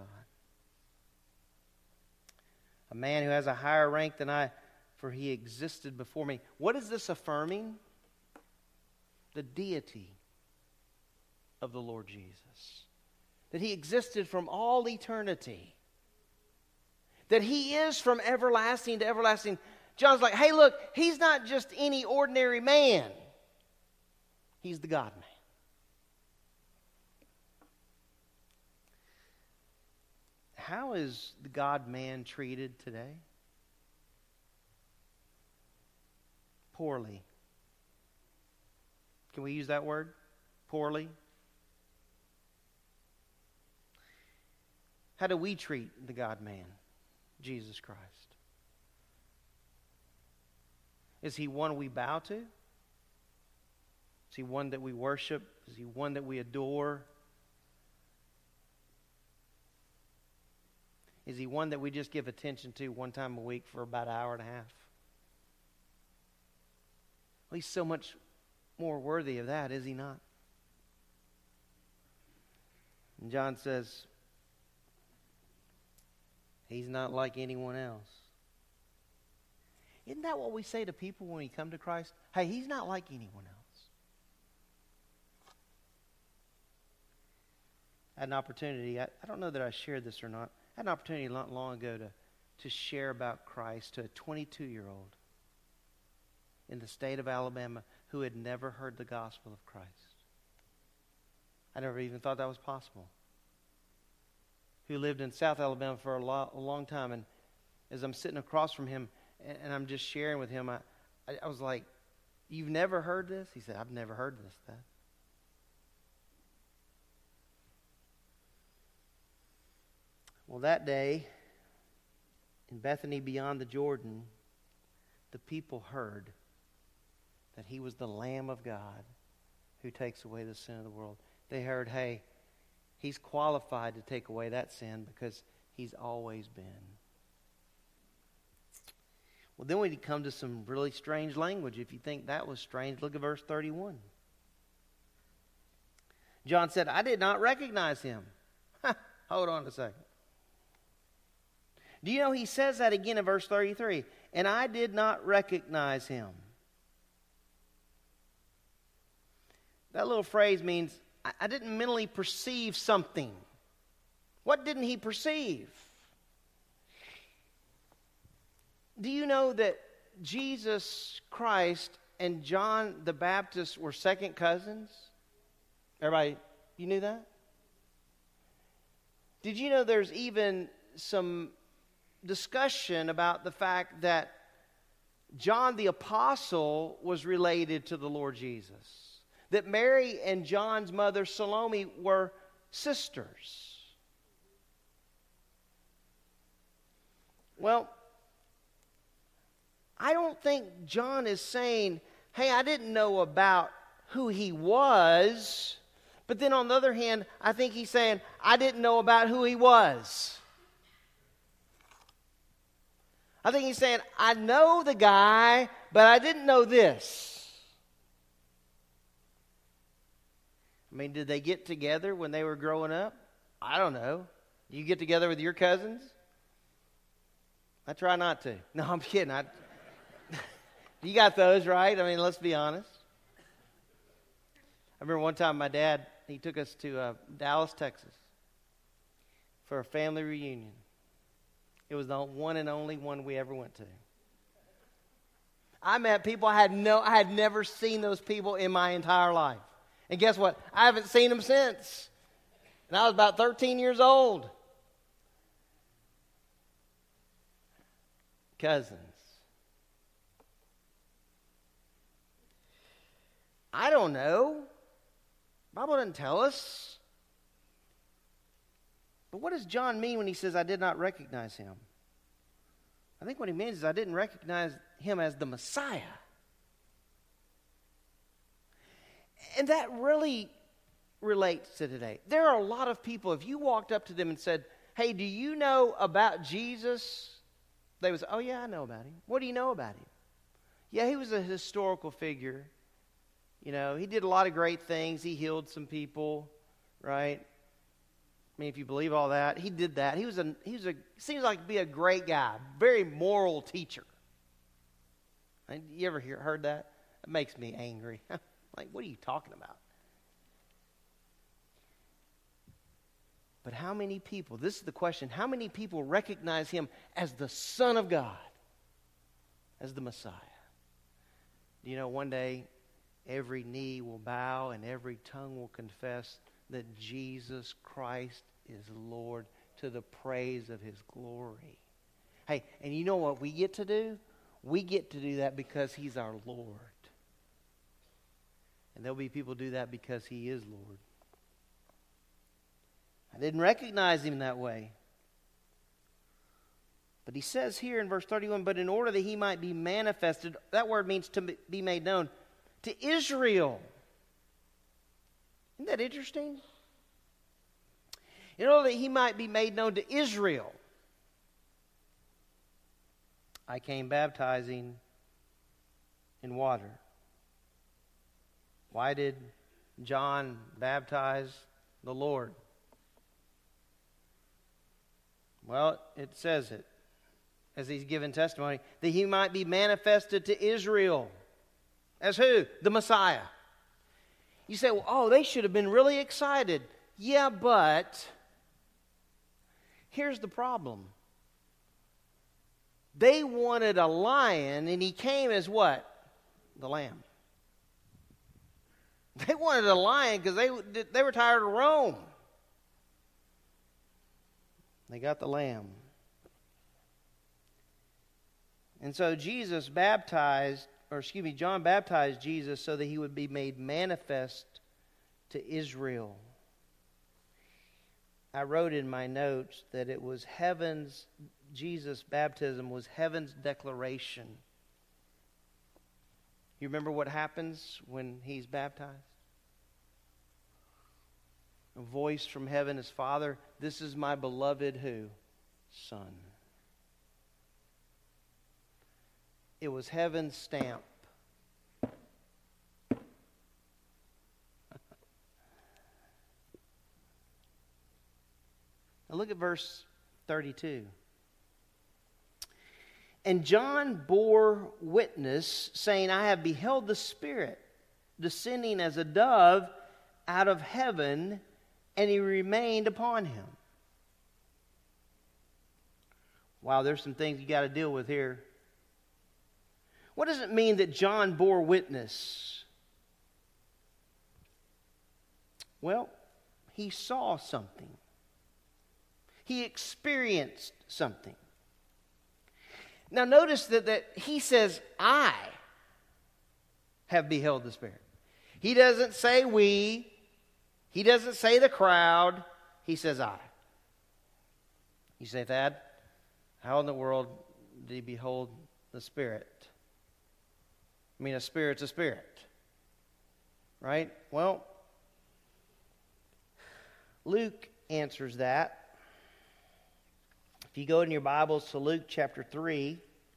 [SPEAKER 6] A man who has a higher rank than I, for he existed before me. What is this affirming? The deity of the Lord Jesus. That he existed from all eternity. That he is from everlasting to everlasting. John's like, hey, look, he's not just any ordinary man. He's the God-man. How is the God-man treated today? Poorly. Can we use that word? Poorly. How do we treat the God-man, Jesus Christ? Is he one we bow to? Is he one that we worship? Is he one that we adore? Is he one that we just give attention to one time a week for about an hour and a half? Well, he's so much more worthy of that, is he not? And John says, he's not like anyone else. Isn't that what we say to people when we come to Christ? Hey, he's not like anyone else. I had an opportunity, I don't know that I shared this or not. I had an opportunity not long ago to share about Christ to a 22-year-old in the state of Alabama who had never heard the gospel of Christ. I never even thought that was possible. Who lived in South Alabama for a long time. And as I'm sitting across from him and I'm just sharing with him, I was like, "You've never heard this?" He said, "I've never heard this, Dad." Well, that day, in Bethany beyond the Jordan, the people heard that he was the Lamb of God who takes away the sin of the world. They heard, hey, he's qualified to take away that sin because he's always been. Well, then we come to some really strange language. If you think that was strange, look at verse 31. John said, "I did not recognize him." Hold on a second. Do you know he says that again in verse 33? "And I did not recognize him." That little phrase means I didn't mentally perceive something. What didn't he perceive? Do you know that Jesus Christ and John the Baptist were second cousins? Everybody, you knew that? Did you know there's even some discussion about the fact that John the Apostle was related to the Lord Jesus? That Mary and John's mother Salome were sisters. Well, I don't think John is saying, hey, I didn't know about who he was. But then on the other hand, I think he's saying, I didn't know about who he was. I think he's saying, I know the guy, but I didn't know this. I mean, did they get together when they were growing up? I don't know. Do you get together with your cousins? I try not to. No, I'm kidding. You got those, right? I mean, let's be honest. I remember one time my dad, he took us to Dallas, Texas for a family reunion. It was the one and only one we ever went to. I met people I had never seen those people in my entire life. And guess what? I haven't seen them since. And I was about 13 years old. Cousins. I don't know. The Bible doesn't tell us. But what does John mean when he says, I did not recognize him? I think what he means is I didn't recognize him as the Messiah. And that really relates to today. There are a lot of people, if you walked up to them and said, hey, do you know about Jesus? They would say, oh yeah, I know about him. What do you know about him? Yeah, he was a historical figure. You know, he did a lot of great things. He healed some people, right? I mean, if you believe all that, he did that. He was seems like to be a great guy, very moral teacher. You ever heard that? It makes me angry. Like, what are you talking about? But how many people, this is the question, how many people recognize him as the Son of God, as the Messiah? Do you know one day every knee will bow and every tongue will confess that Jesus Christ is Lord to the praise of his glory? Hey, and you know what we get to do? We get to do that because he's our Lord. And there'll be people do that because he is Lord. I didn't recognize him that way. But he says here in verse 31, but in order that he might be manifested, that word means to be made known, to Israel. Isn't that interesting? In order that he might be made known to Israel. I came baptizing in water. Why did John baptize the Lord? Well, it says it, as he's given testimony, that he might be manifested to Israel. As who? The Messiah. You say, well, oh, they should have been really excited. Yeah, but here's the problem. They wanted a lion, and he came as what? The lamb. They wanted a lion because they were tired of Rome. They got the lamb. And so John baptized Jesus so that he would be made manifest to Israel. I wrote in my notes that it was Jesus' baptism was heaven's declaration. You remember what happens when he's baptized? A voice from heaven is, Father, this is my beloved who? Son. It was heaven's stamp. Now look at verse 32. And John bore witness, saying, I have beheld the Spirit descending as a dove out of heaven, and he remained upon him. Wow, there's some things you got to deal with here. What does it mean that John bore witness? Well, he saw something. He experienced something. Now notice that he says, I have beheld the Spirit. He doesn't say we. He doesn't say the crowd. He says I. You say, Thad, how in the world did he behold the Spirit? I mean, a spirit's a spirit. Right? Well, Luke answers that. If you go in your Bibles to Luke chapter 3,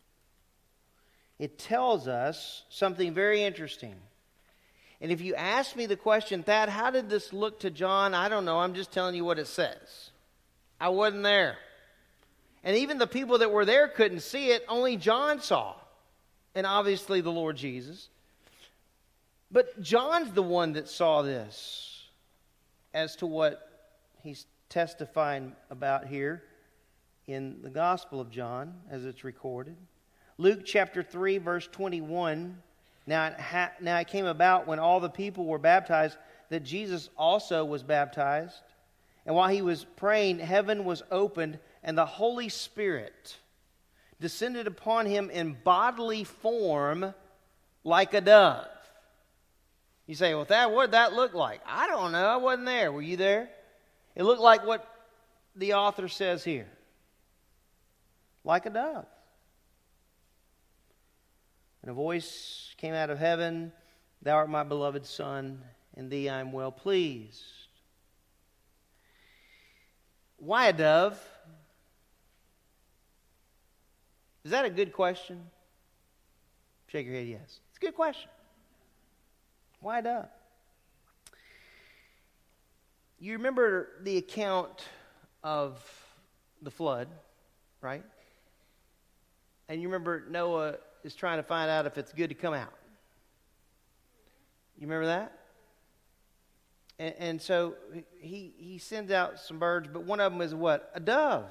[SPEAKER 6] it tells us something very interesting. And if you ask me the question, Thad, how did this look to John? I don't know. I'm just telling you what it says. I wasn't there. And even the people that were there couldn't see it. Only John saw. And obviously the Lord Jesus. But John's the one that saw this as to what he's testifying about here in the Gospel of John as it's recorded. Luke chapter 3 verse 21. Now it came about when all the people were baptized that Jesus also was baptized. And while he was praying, heaven was opened and the Holy Spirit descended upon him in bodily form like a dove. You say, well, what did that look like? I don't know. I wasn't there. Were you there? It looked like what the author says here. Like a dove. And a voice came out of heaven, Thou art my beloved Son, in thee I am well pleased. Why a dove? Is that a good question? Shake your head, yes. It's a good question. Why a dove? You remember the account of the flood, right? And you remember Noah is trying to find out if it's good to come out. You remember that? And so he sends out some birds, but one of them is what? A dove.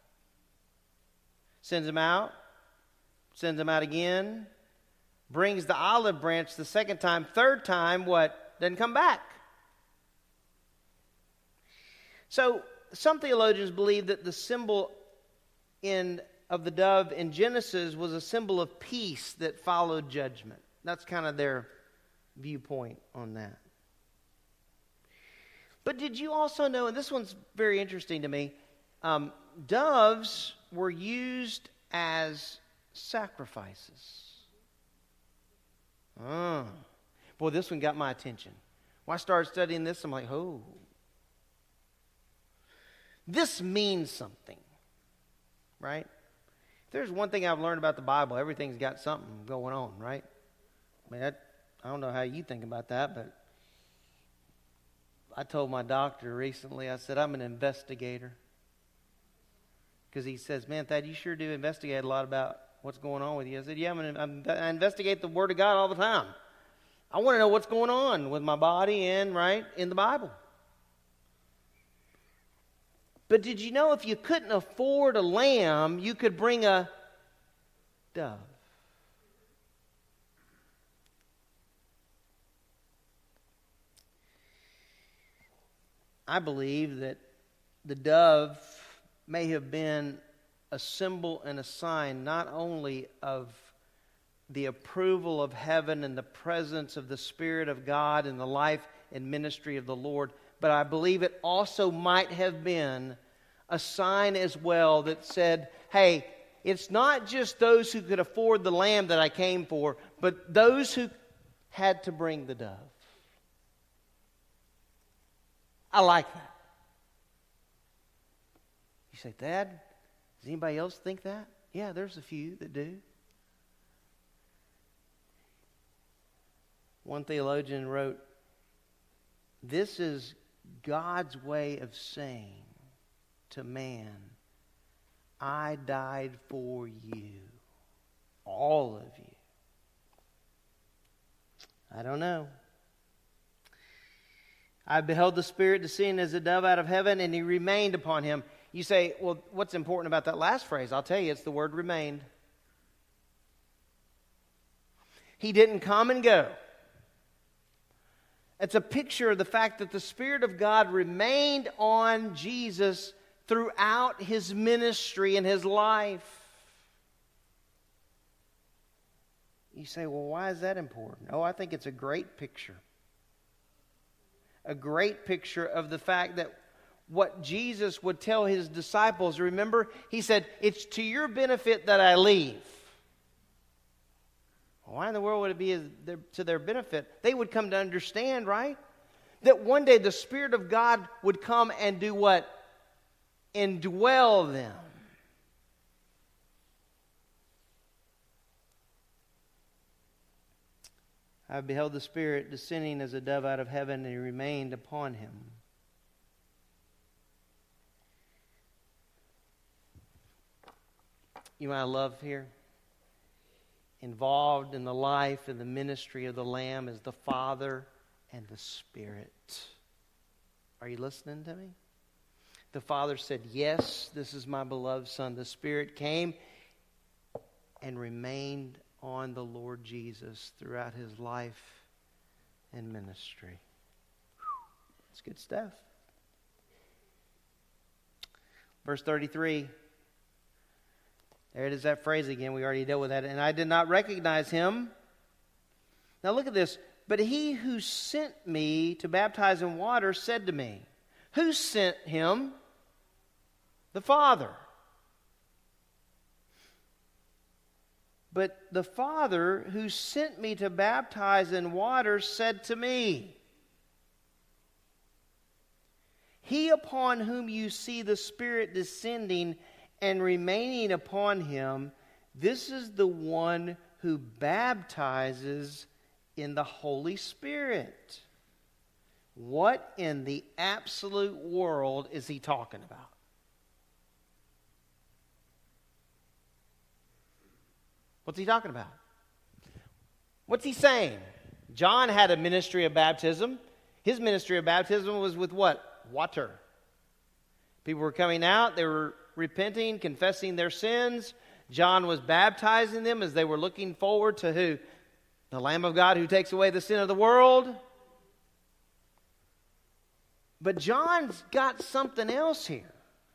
[SPEAKER 6] Sends them out again, brings the olive branch the second time, third time, what? Doesn't come back. So some theologians believe that the symbol of the dove in Genesis was a symbol of peace that followed judgment. That's kind of their viewpoint on that. But did you also know, and this one's very interesting to me, doves were used as sacrifices. Boy, this one got my attention. When I started studying this, I'm like, oh. This means something, right? If there's one thing I've learned about the Bible, everything's got something going on, right? I mean, I don't know how you think about that, but I told my doctor recently, I said, I'm an investigator. Because he says, man, Thad, you sure do investigate a lot about what's going on with you. I said, yeah, I investigate the Word of God all the time. I want to know what's going on with my body and, right, in the Bible. But did you know if you couldn't afford a lamb, you could bring a dove. I believe that the dove may have been a symbol and a sign not only of the approval of heaven and the presence of the Spirit of God in the life and ministry of the Lord, but I believe it also might have been a sign as well that said, hey, it's not just those who could afford the lamb that I came for, but those who had to bring the dove. I like that. You say, Dad, does anybody else think that? Yeah, there's a few that do. One theologian wrote, this is God's way of saying to man, I died for you, all of you. I don't know. I beheld the Spirit descend as a dove out of heaven, and he remained upon him. You say, well, what's important about that last phrase? I'll tell you, it's the word remained. He didn't come and go. It's a picture of the fact that the Spirit of God remained on Jesus throughout his ministry and his life. You say, well, why is that important? Oh, I think it's a great picture. A great picture of the fact that what Jesus would tell his disciples, remember, he said, it's to your benefit that I leave. Why in the world would it be to their benefit? They would come to understand, right? That one day the Spirit of God would come and do what? Indwell them. I beheld the Spirit descending as a dove out of heaven, and he remained upon him. You know what I love here? Involved in the life and the ministry of the Lamb is the Father and the Spirit. Are you listening to me? The Father said, yes, this is my beloved Son. The Spirit came and remained on the Lord Jesus throughout his life and ministry. It's good stuff. Verse 33. There it is, that phrase again. We already dealt with that. And I did not recognize him. Now look at this. But he who sent me to baptize in water said to me, who sent him? The Father. But the Father who sent me to baptize in water said to me, he upon whom you see the Spirit descending and remaining upon him, this is the one who baptizes in the Holy Spirit. What in the absolute world is he talking about? What's he talking about? What's he saying? John had a ministry of baptism. His ministry of baptism was with what? Water. People were coming out, they were repenting, confessing their sins. John was baptizing them as they were looking forward to who? The Lamb of God who takes away the sin of the world. But John's got something else here.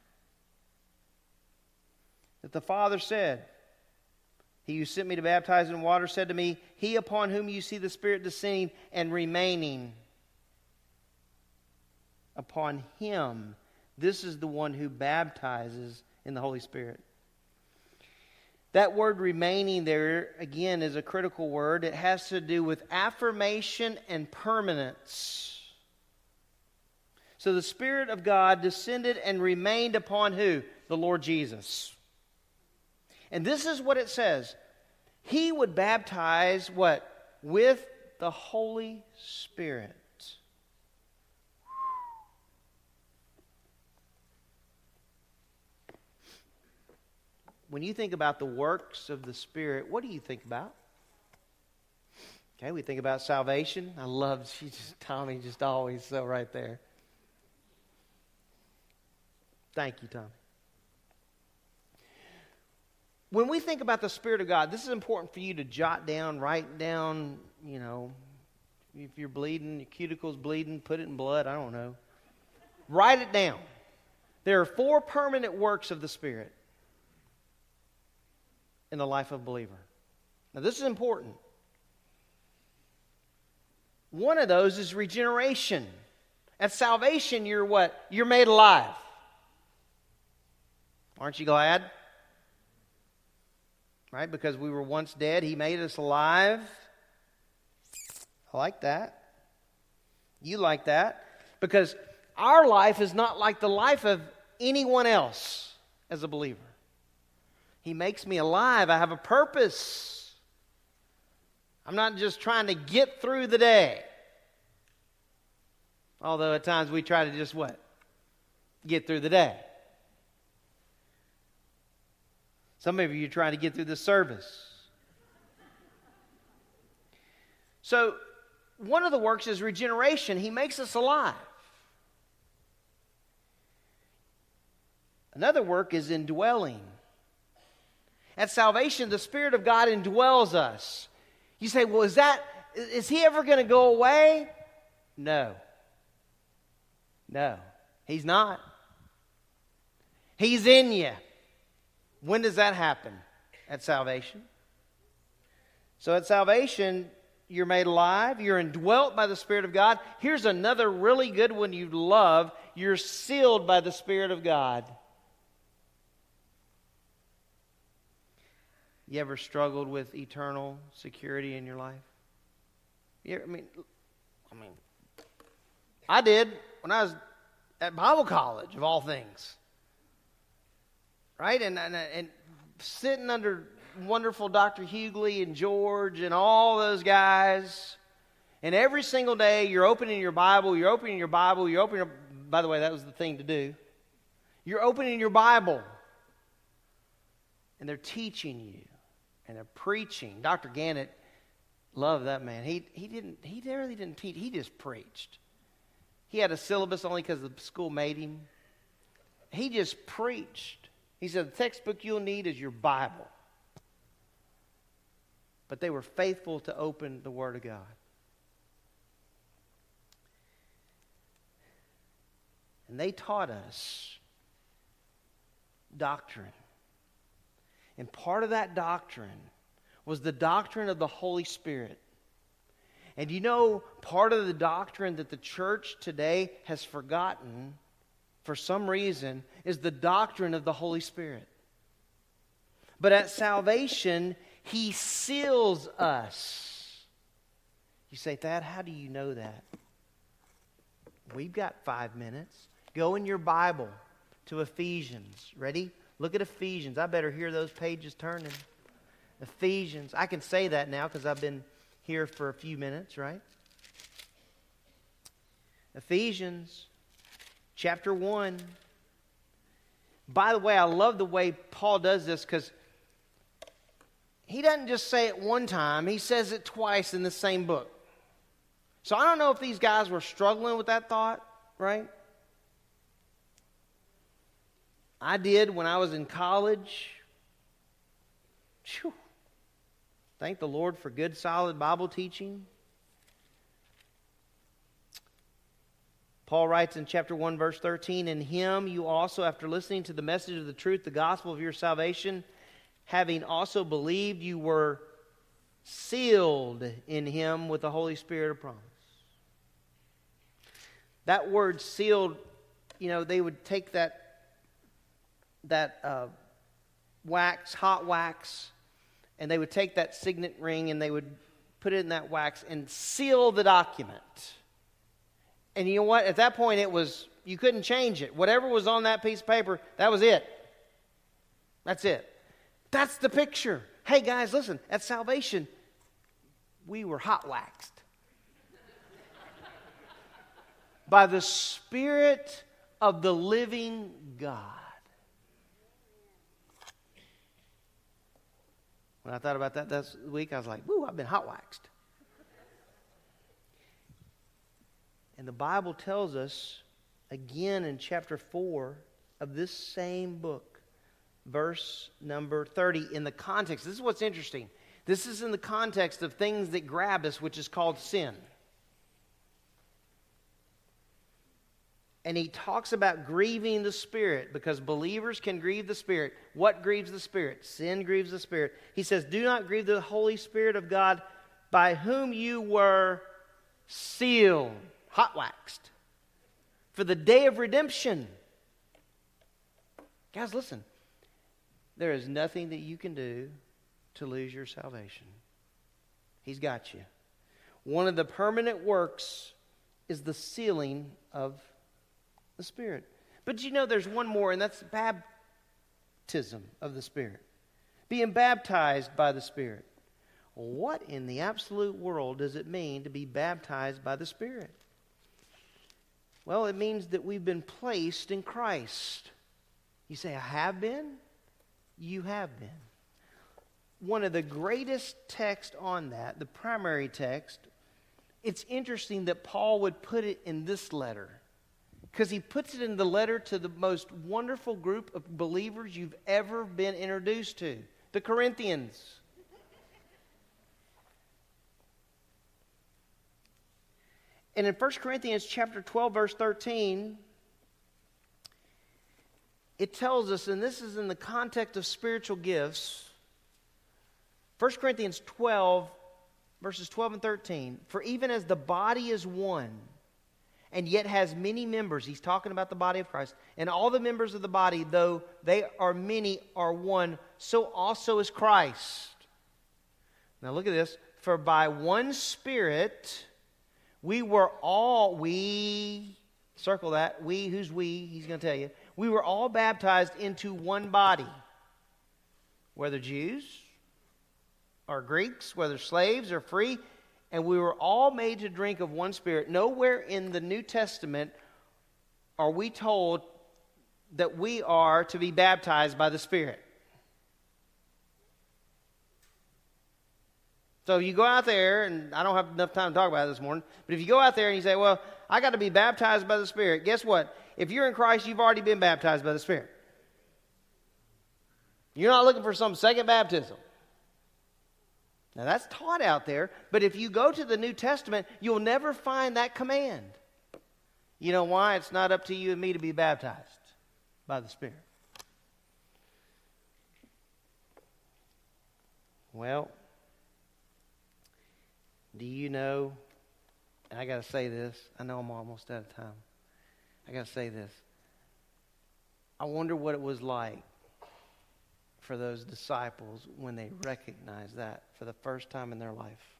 [SPEAKER 6] That the Father said, he who sent me to baptize in water said to me, he upon whom you see the Spirit descending and remaining upon him, this is the one who baptizes in the Holy Spirit. That word remaining there, again, is a critical word. It has to do with affirmation and permanence. So the Spirit of God descended and remained upon who? The Lord Jesus. And this is what it says. He would baptize what? With the Holy Spirit. When you think about the works of the Spirit, what do you think about? Okay, we think about salvation. I love, Tommy just always so right there. Thank you, Tommy. when we think about the Spirit of God, this is important for you to jot down, write down, if you're bleeding, your cuticle's bleeding, put it in blood, I don't know. Write it down. There are 4 permanent works of the Spirit in the life of a believer. Now, this is important. One of those is regeneration. At salvation, you're what? You're made alive. Aren't you glad? Right? Because we were once dead, He made us alive. I like that. You like that. Because our life is not like the life of anyone else as a believer. He makes me alive. I have a purpose. I'm not just trying to get through the day. Although at times we try to just what? Get through the day. Some of you are trying to get through the service. So, one of the works is regeneration. He makes us alive. Another work is indwelling. At salvation, the Spirit of God indwells us. You say, well, is He ever going to go away? No. No, He's not. He's in you. When does that happen? At salvation. So at salvation, you're made alive. You're indwelt by the Spirit of God. Here's another really good one you love. You're sealed by the Spirit of God. You ever struggled with eternal security in your life? I did when I was at Bible college, of all things. Right? And sitting under wonderful Dr. Hughley and George and all those guys. And every single day you're opening your Bible, by the way, that was the thing to do. You're opening your Bible. And they're teaching you. And they're preaching. Dr. Gannett, loved that man. He really didn't teach. He just preached. He had a syllabus only because the school made him. He just preached. He said, the textbook you'll need is your Bible. But they were faithful to open the Word of God. And they taught us doctrine. And part of that doctrine was the doctrine of the Holy Spirit. And you know, part of the doctrine that the church today has forgotten for some reason is the doctrine of the Holy Spirit. But at salvation, He seals us. You say, Thad, how do you know that? We've got 5 minutes. Go in your Bible to Ephesians. Ready? Look at Ephesians. I better hear those pages turning. Ephesians. I can say that now because I've been here for a few minutes, right? Ephesians chapter 1. By the way, I love the way Paul does this because he doesn't just say it one time. He says it twice in the same book. So I don't know if these guys were struggling with that thought, right? I did when I was in college. Whew. Thank the Lord for good, solid Bible teaching. Paul writes in chapter 1, verse 13, in Him you also, after listening to the message of the truth, the gospel of your salvation, having also believed, you were sealed in Him with the Holy Spirit of promise. That word sealed, they would take that wax, hot wax, and they would take that signet ring and they would put it in that wax and seal the document. And you know what? At that point, you couldn't change it. Whatever was on that piece of paper, that was it. That's it. That's the picture. Hey guys, listen, at salvation, we were hot waxed by the Spirit of the living God. When I thought about that this week, I was like, woo, I've been hot waxed. And the Bible tells us, again in chapter 4 of this same book, verse number 30 in the context. This is what's interesting. This is in the context of things that grab us, which is called sin. And he talks about grieving the Spirit, because believers can grieve the Spirit. What grieves the Spirit? Sin grieves the Spirit. He says, do not grieve the Holy Spirit of God, by whom you were sealed, hot waxed, for the day of redemption. Guys, listen. There is nothing that you can do to lose your salvation. He's got you. One of the permanent works is the sealing of the Spirit. But you know there's one more, and that's baptism of the Spirit. Being baptized by the Spirit. What in the absolute world does it mean to be baptized by the Spirit? Well, it means that we've been placed in Christ. You say, I have been? You have been. One of the greatest texts on that, the primary text, it's interesting that Paul would put it in this letter, because he puts it in the letter to the most wonderful group of believers you've ever been introduced to, the Corinthians. And in 1 Corinthians chapter 12, verse 13, it tells us, and this is in the context of spiritual gifts, 1 Corinthians 12, verses 12 and 13, for even as the body is one, and yet has many members, he's talking about the body of Christ, and all the members of the body, though they are many, are one, so also is Christ. Now look at this. For by one Spirit we were all, circle that, who's we? He's going to tell you. We were all baptized into one body, whether Jews or Greeks, whether slaves or free, and we were all made to drink of one Spirit. Nowhere in the New Testament are we told that we are to be baptized by the Spirit. So you go out there, and I don't have enough time to talk about it this morning, but if you go out there and you say, well, I got to be baptized by the Spirit, guess what? If you're in Christ, you've already been baptized by the Spirit. You're not looking for some second baptism. Now that's taught out there, but if you go to the New Testament, you'll never find that command. You know why? It's not up to you and me to be baptized by the Spirit. Well, do you know, and I got to say this, I know I'm almost out of time. I got to say this. I wonder what it was like for those disciples when they recognized that for the first time in their life.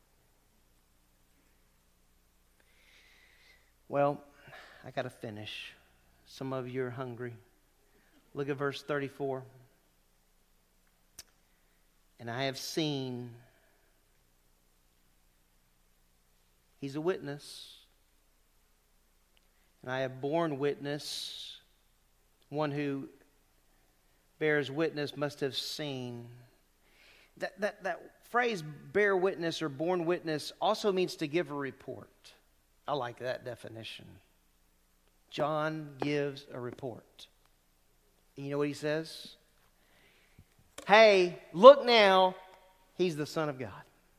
[SPEAKER 6] Well, I got to finish. Some of you are hungry. Look at verse 34. And I have seen, he's a witness, and I have borne witness. One who bears witness must have seen. That phrase, bear witness or borne witness, also means to give a report. I like that definition. John gives a report. And you know what he says? Hey, look now, he's the Son of God.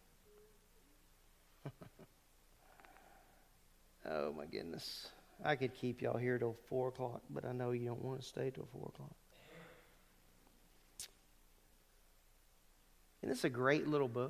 [SPEAKER 6] Oh my goodness. I could keep y'all here till 4 o'clock, but I know you don't want to stay till 4 o'clock. And it's a great little book.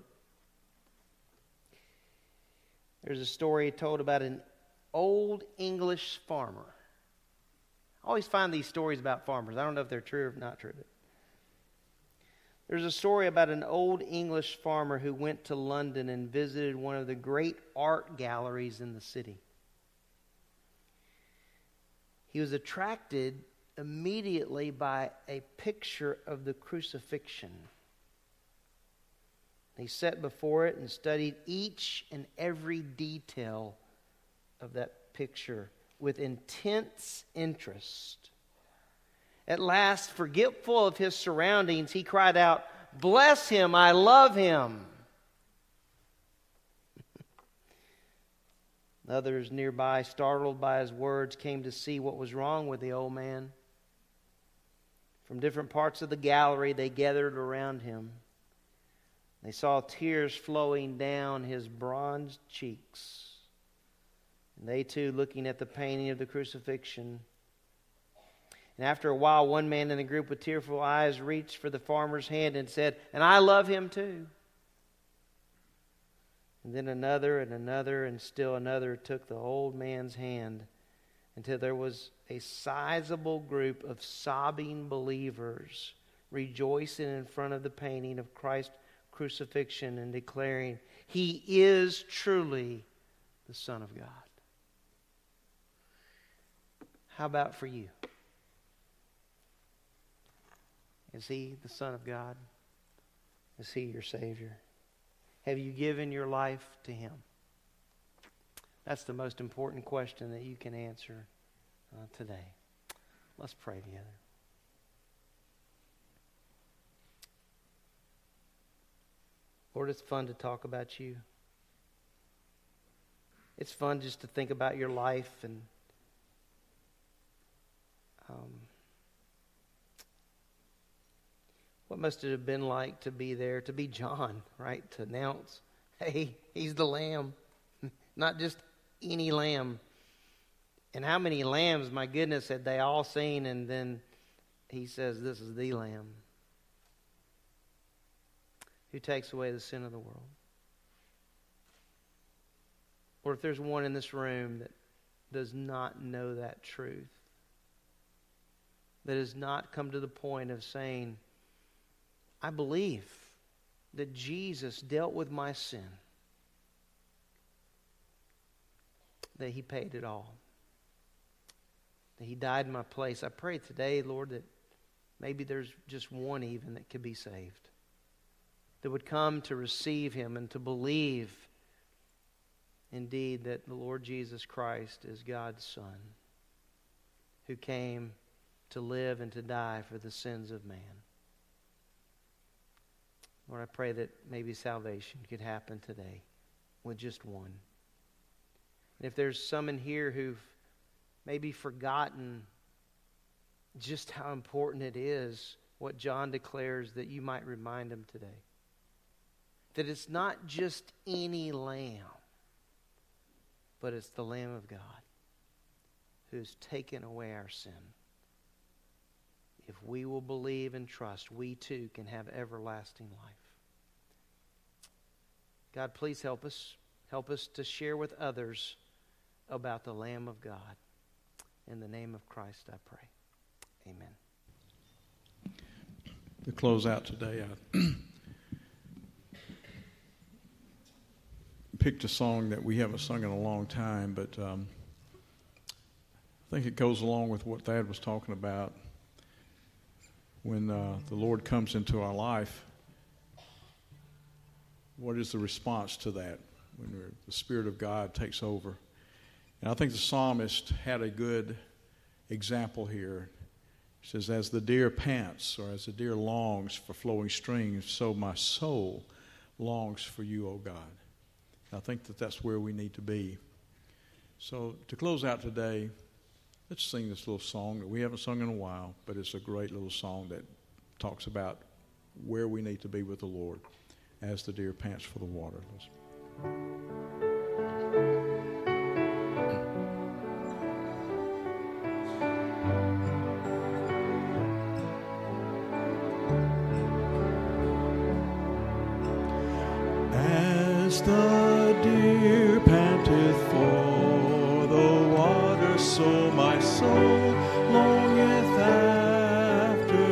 [SPEAKER 6] There's a story told about an old English farmer. I always find these stories about farmers. I don't know if they're true or not true. There's a story about an old English farmer who went to London and visited one of the great art galleries in the city. He was attracted immediately by a picture of the crucifixion. He sat before it and studied each and every detail of that picture with intense interest. At last, forgetful of his surroundings, he cried out, "Bless him, I love him." Others nearby, startled by his words, came to see what was wrong with the old man. From different parts of the gallery, they gathered around him. They saw tears flowing down his bronzed cheeks. And they too, looking at the painting of the crucifixion. And after a while, one man in the group with tearful eyes reached for the farmer's hand and said, "And I love him too." And then another and another and still another took the old man's hand until there was a sizable group of sobbing believers rejoicing in front of the painting of Christ's crucifixion and declaring, "He is truly the Son of God." How about for you? Is He the Son of God? Is He your Savior? Have you given your life to Him? That's the most important question that you can answer today. Let's pray together. Lord, it's fun to talk about You. It's fun just to think about Your life and what must it have been like to be there, to be John, right? To announce, hey, He's the Lamb. Not just any lamb. And how many lambs, my goodness, had they all seen? And then He says, this is the Lamb who takes away the sin of the world. Or if there's one in this room that does not know that truth, that has not come to the point of saying, I believe that Jesus dealt with my sin, that He paid it all, that He died in my place. I pray today, Lord, that maybe there's just one even that could be saved, that would come to receive Him and to believe indeed that the Lord Jesus Christ is God's Son, who came to live and to die for the sins of man. Lord, I pray that maybe salvation could happen today with just one. And if there's some in here who've maybe forgotten just how important it is, what John declares, that you might remind them today. That it's not just any lamb, but it's the Lamb of God who's taken away our sin. If we will believe and trust, we too can have everlasting life. God, please help us. Help us to share with others about the Lamb of God. In the name of Christ, I pray. Amen.
[SPEAKER 4] To close out today, I picked a song that we haven't sung in a long time, but I think it goes along with what Thad was talking about. When the Lord comes into our life, what is the response to that when the Spirit of God takes over? And I think the psalmist had a good example here. He says, as the deer pants, or as the deer longs for flowing streams, so my soul longs for You, O God. And I think that that's where we need to be. So to close out today, let's sing this little song that we haven't sung in a while, but it's a great little song that talks about where we need to be with the Lord as the deer pants for the water.
[SPEAKER 1] As the deer panteth for the water, so my soul longeth after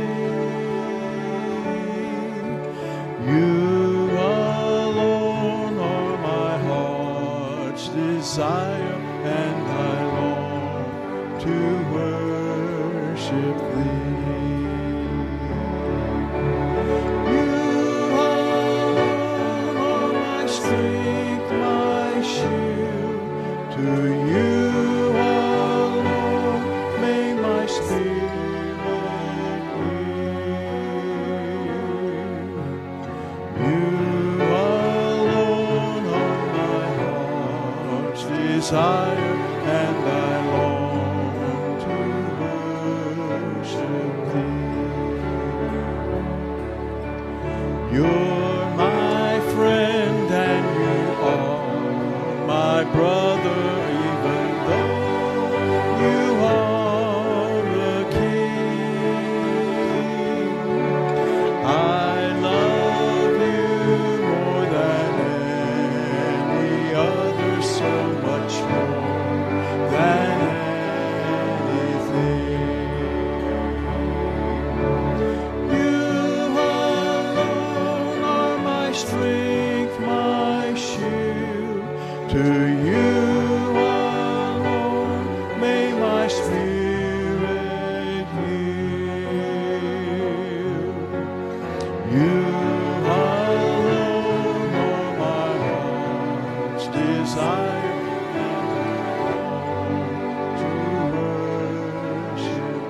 [SPEAKER 1] Thee. You alone are my heart's desire, and I long to worship Thee. To You alone may my spirit yield. You alone are my heart's desire, and I long to worship Thee.
[SPEAKER 4] You're my friend and you are my brother, even though you are a king. I love you more than any other, so much more than anything. You alone are my strength, my shield. To you alone may my spirit yield. You alone are my heart's desire, to worship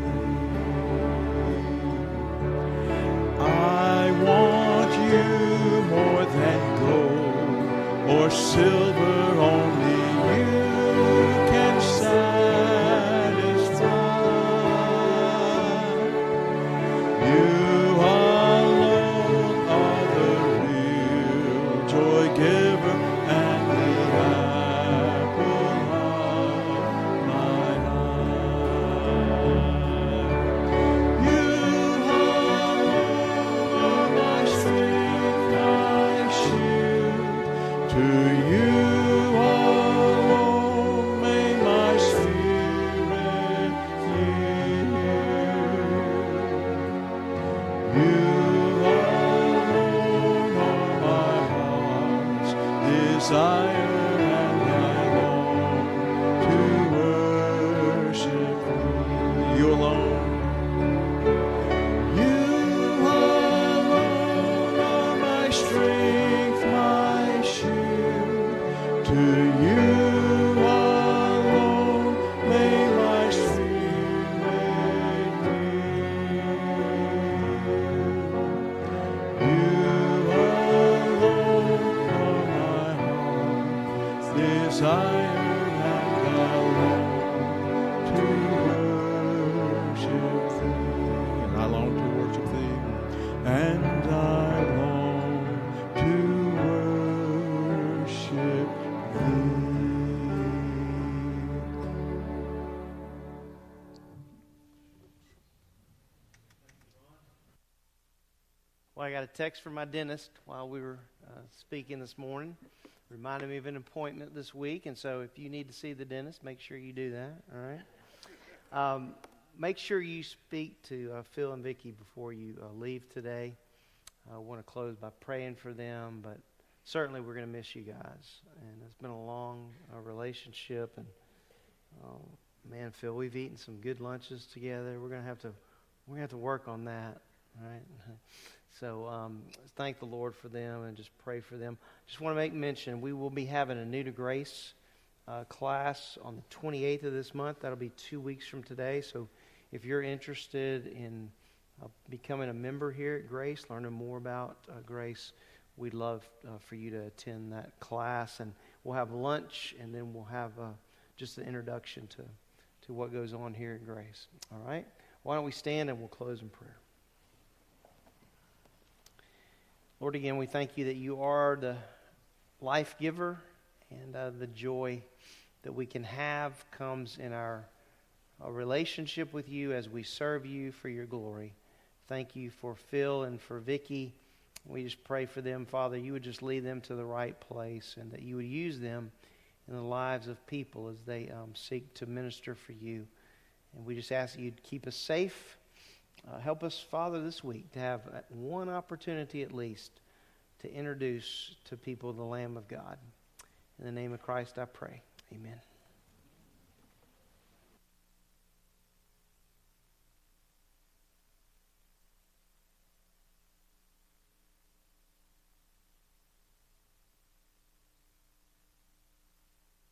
[SPEAKER 4] thee. I want you more than gold or silver, only you can satisfy. You alone are the real joy giver and the apple of my eye. You alone are my strength, my shield. To you alone may my spirit yield. You alone are my heart's desire, and I long to worship thee. You alone. You alone are my strength, my shield. To you alone may my spirit yield. You alone are my heart's desire, and I long to worship thee. And I long to worship thee. And I long to worship thee.
[SPEAKER 6] Well, I got a text from my dentist while we were speaking this morning. Reminded me of an appointment this week, and so if you need to see the dentist, make sure you do that, all right? Make sure you speak to Phil and Vicki before you leave today. I want to close by praying for them, but certainly we're going to miss you guys. And it's been a long relationship, and man, Phil, we've eaten some good lunches together. We're going to have to work on that, all right? So thank the Lord for them and just pray for them. Just want to make mention, we will be having a New to Grace class on the 28th of this month. That'll be 2 weeks from today. So if you're interested in becoming a member here at Grace, learning more about Grace, we'd love for you to attend that class. And we'll have lunch, and then we'll have just an introduction to what goes on here at Grace. All right? Why don't we stand and we'll close in prayer. Lord, again, we thank you that you are the life giver, and the joy that we can have comes in our relationship with you as we serve you for your glory. Thank you for Phil and for Vicki. We just pray for them, Father, you would just lead them to the right place, and that you would use them in the lives of people as they seek to minister for you. And we just ask that you'd keep us safe. Help us, Father, this week to have one opportunity at least to introduce to people the Lamb of God. In the name of Christ I pray. Amen.